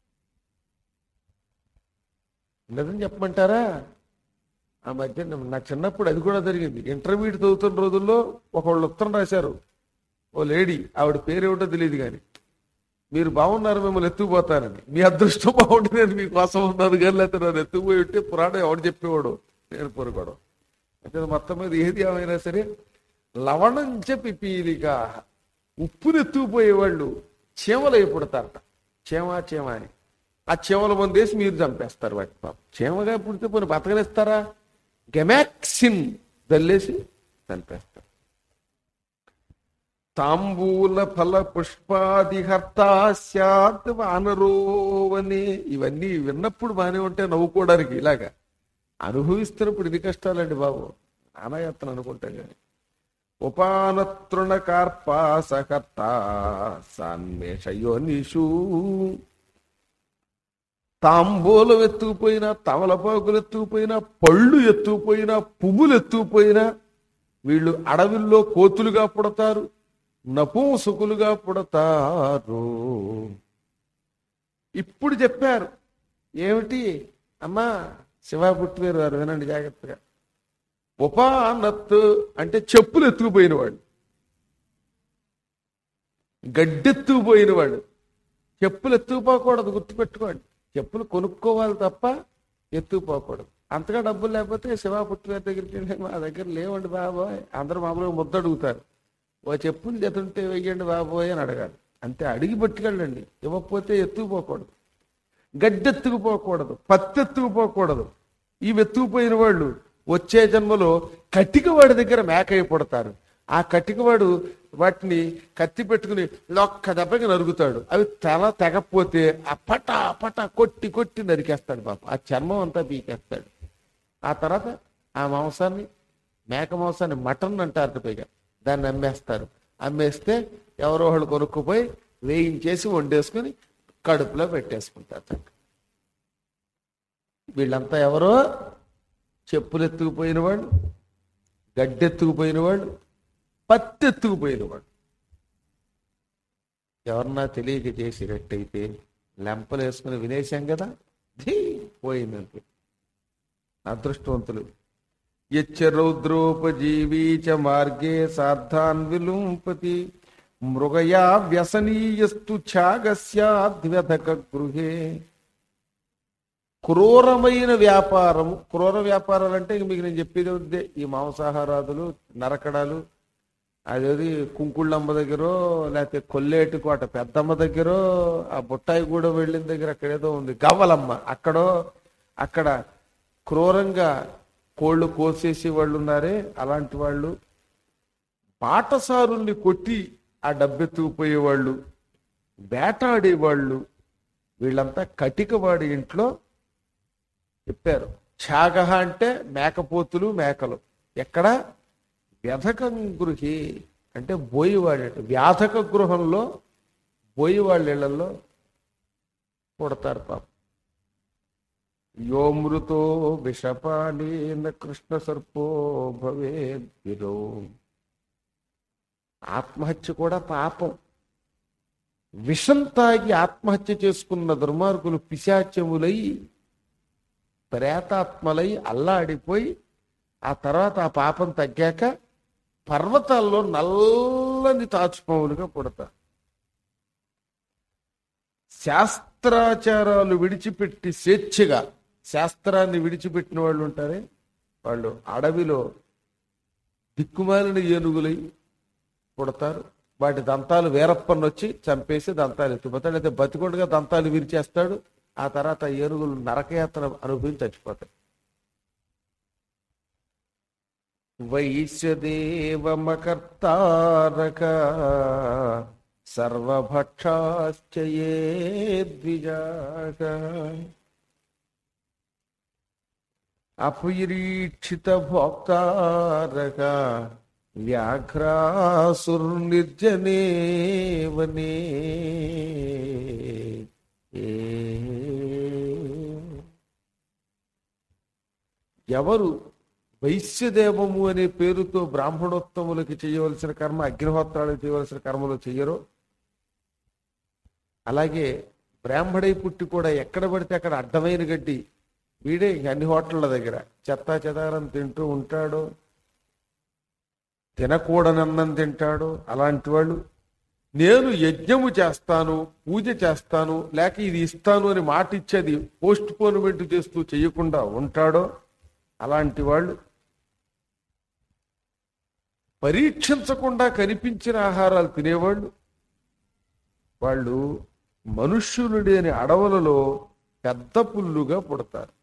నిజం చెప్పమంటారా? ఆ మధ్య నా చిన్నప్పుడు అది కూడా జరిగింది. ఇంటర్మీడియట్ చదువుతున్న రోజుల్లో ఒకళ్ళు ఉత్తరం రాశారు, ఓ లేడీ, ఆవిడ పేరేమిటో తెలియదు కానీ, మీరు బాగున్నారు, మిమ్మల్ని ఎత్తుకుపోతానని. మీ అదృష్టం బాగుంటే నేను మీకోసం ఉన్నాను కానీ, లేకపోతే నన్ను ఎత్తుకుపోయి ఉంటే పురాణం ఎవడు చెప్పేవాడు, నేను పొరగడం. అంటే మొత్తం మీద ఏది ఏమైనా సరే లవణంచ పిపీలిక, ఉప్పును ఎత్తుకుపోయేవాళ్ళు చీమలు పుడతారట. చీమ అని ఆ చీమల మందేసి మీరు చంపేస్తారు వాటి. పాపం చీమగా పుడితే పోనీ బతకనిస్తారా? గెమాక్సిన్ దల్లేసి చంపేస్తారు. తాంబూల ఫల పుష్పాదిహర్త స్యాత్ వానరోవనే. ఇవన్నీ విన్నప్పుడు బాగానే ఉంటే నవ్వుకోవడానికి, ఇలాగా అనుభవిస్తున్నప్పుడు ఇది కష్టాలండి బాబు, నానాయత్నం అనుకుంటాం కానీ. ఉపానతృణ కార్పాసకర్త సాన్మేషయోనిషు. తాంబూలం ఎత్తుకుపోయినా, తమలపాకులు ఎత్తుకుపోయినా, పళ్ళు ఎత్తుకుపోయినా, పువ్వులు ఎత్తుకుపోయినా వీళ్ళు అడవుల్లో కోతులుగా పుడతారు, నపుంసకులుగా పుడతారు. ఇప్పుడు చెప్పారు ఏమిటి అమ్మా? శివ పుట్టివేరు వారు, వినండి జాగ్రత్తగా. ఉపానత్ అంటే చెప్పులు ఎత్తుకుపోయిన వాడు, గడ్డెత్తుకుపోయిన వాడు. చెప్పులు ఎత్తుకుపోకూడదు, గుర్తుపెట్టుకోండి. చెప్పులు కొనుక్కోవాలి తప్ప ఎత్తుకుపోకూడదు. అంతగా డబ్బులు లేకపోతే శివ పుట్టివేరు దగ్గరికి వెళ్ళి, మా దగ్గర లేవండి బాబోయ్, అందరూ మామూలుగా ముద్ద అడుగుతారు, ఓ చెప్పులు జతుంటే వెయ్యండి బాబోయ్ అని అడగాలి. అంతే, అడిగి పట్టుకెళ్ళండి. ఇవ్వకపోతే ఎత్తుకుపోకూడదు, గడ్డెత్తుకుపోకూడదు, పత్తెత్తుకుపోకూడదు. ఈ ఎత్తుకుపోయిన వాళ్ళు వచ్చే జన్మలో కట్టికవాడి దగ్గర మేకై పుడతారు. ఆ కట్టికవాడు వాటిని కత్తి పెట్టుకుని ఒక్క దెబ్బకి నరుగుతాడు. అవి తల తెగపోతే ఆ పట కొట్టి కొట్టి నరికేస్తాడు పాపం. ఆ చర్మం అంతా పీకేస్తాడు. ఆ తర్వాత ఆ మాంసాన్ని, మేక మాంసాన్ని మటన్ అంటారు పైగా, దాన్ని అమ్మేస్తారు. అమ్మేస్తే ఎవరో వాళ్ళు కొనుక్కుపోయి వేయించేసి వండేసుకుని కడుపులో పెట్టేసుకుంటారు. వీళ్ళంతా ఎవరో చెప్పులు ఎత్తుకుపోయిన వాళ్ళు, గడ్డెత్తుకుపోయిన వాళ్ళు, పత్తెత్తుకుపోయిన వాళ్ళు. ఎవరన్నా తెలియక చేసినట్టయితే లెంపలు వేసుకుని వినేశాం కదా, పోయిందంతే. అదృష్టవంతులు. యచ్చ రౌద్రోపజీవీ చ మార్గే సార్థాన్ విలుంపతి మృగయా వ్యసనీయస్తు ఛాగస్యాద్వ్యధక గృహే. క్రూరమైన వ్యాపారము. క్రూర వ్యాపారాలు అంటే మీకు నేను చెప్పేది వద్దే, ఈ మాంసాహారాదులు, నరకడాలు, అదేది కుంకుళ్ళమ్మ దగ్గర, లేకపోతే కొల్లేటి కోట పెద్దమ్మ దగ్గర, ఆ బుట్టాయిగూడెం వెళ్ళిన దగ్గర అక్కడేదో ఉంది గవ్వలమ్మ, అక్కడ క్రూరంగా కోళ్ళు కోసేసి వాళ్ళు ఉన్నారే, అలాంటి వాళ్ళు, బాటసారుల్ని కొట్టి ఆ డబ్బెత్తుకుపోయేవాళ్ళు, వేటాడేవాళ్ళు, వీళ్ళంతా కటికవాడి ఇంట్లో చెప్పారు. ఛాగ అంటే మేకపోతులు, మేకలు. ఎక్కడ? వ్యధకం గృహి అంటే బోయివాడి, వ్యాధక గృహంలో బోయివాళ్ళ ఇళ్లలో పుడతారు పాపం. యోమృతో విషపానేన కృష్ణ సర్పో భవేద్విరో. ఆత్మహత్య కూడా పాపం. విషం తాగి ఆత్మహత్య చేసుకున్న దుర్మార్గులు పిశాచ్యములై ప్రేతాత్మలై అల్లాడిపోయి ఆ తర్వాత ఆ పాపం తగ్గాక పర్వతాల్లో నల్లని తాచుపాములుగా పుడతారు. శాస్త్రాచారాలు విడిచిపెట్టి స్వేచ్ఛగా శాస్త్రాన్ని విడిచిపెట్టిన వాళ్ళు ఉంటారే, వాళ్ళు అడవిలో దిక్కుమాలిన ఏనుగులై పుడతారు. వాటి దంతాలు వీరప్పని వచ్చి చంపేసి దంతాలు ఎత్తిపోతాడు, అయితే బతికొండగా దంతాలు విరిచేస్తాడు. ఆ తర్వాత ఏనుగులు నరకయాత్ర అనుభవించి చచ్చిపోతాయి. వైశ్యదేవమకర్తారక సర్వభక్షాశ్చయే ద్విజాక అపరీక్షిత భోక్తారక వ్యాఘ్రాసుర్నిర్జనే వనే. ఎవరు వైశ్యదేవము అనే పేరుతో బ్రాహ్మణోత్తములకి చేయవలసిన కర్మ, అగ్నిహోత్రాలకు చేయవలసిన కర్మలు చెయ్యరో, అలాగే బ్రాహ్మడై పుట్టి కూడా ఎక్కడ పడితే అక్కడ అడ్డమైన గడ్డి వీడే అన్ని హోటళ్ల దగ్గర చెత్తా చెదారం తింటూ ఉంటాడు, తినకూడనన్నం తింటాడు. అలాంటి వాళ్ళు నేను యజ్ఞము చేస్తాను, పూజ చేస్తాను, లేక ఇది ఇస్తాను అని మాట ఇచ్చేది పోస్ట్ పోన్మెంట్ చేస్తూ చేయకుండా ఉంటాడో అలాంటి వాళ్ళు పరీక్షించకుండా కనిపించిన ఆహారాలు తినేవాళ్ళు, వాళ్ళు మనుష్యులుడి అని అడవులలో పెద్ద పుల్లుగా పుడతారు.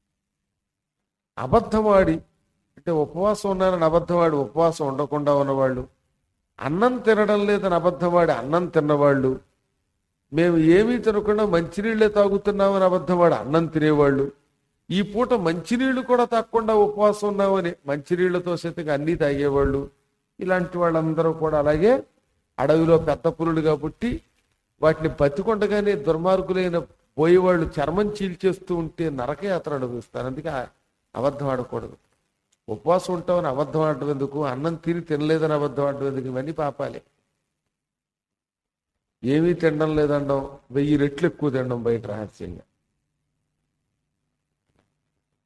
అబద్ధమాడి అంటే ఉపవాసం ఉన్నారని అబద్ధవాడి ఉపవాసం ఉండకుండా ఉన్నవాళ్ళు, అన్నం తినడం లేదని అబద్ధవాడి అన్నం తిన్నవాళ్ళు, మేము ఏమీ తినకుండా మంచినీళ్ళే తాగుతున్నామని అబద్ధవాడి అన్నం తినేవాళ్ళు, ఈ పూట మంచినీళ్లు కూడా తాగకుండా ఉపవాసం ఉన్నామని మంచినీళ్లతో సైతంగా అన్నీ తాగేవాళ్ళు. ఇలాంటి వాళ్ళందరూ కూడా అలాగే అడవిలో పెద్ద పులులుగా పుట్టి వాటిని బతికొండగానే దుర్మార్గులైన పోయేవాళ్ళు చర్మం చీల్చేస్తూ ఉంటే నరకయాత్ర అనుభవిస్తారు. అందుకే అబద్ధం ఆడకూడదు. ఉపవాసం ఉంటామని అబద్ధం ఆడటం ఎందుకు, అన్నం తినలేదని అబద్ధం ఆడటం ఎందుకు, ఇవన్నీ పాపాలే. ఏమీ తినడం లేదండం 1000 రెట్లు ఎక్కువ తినడం బయట రహస్యంగా.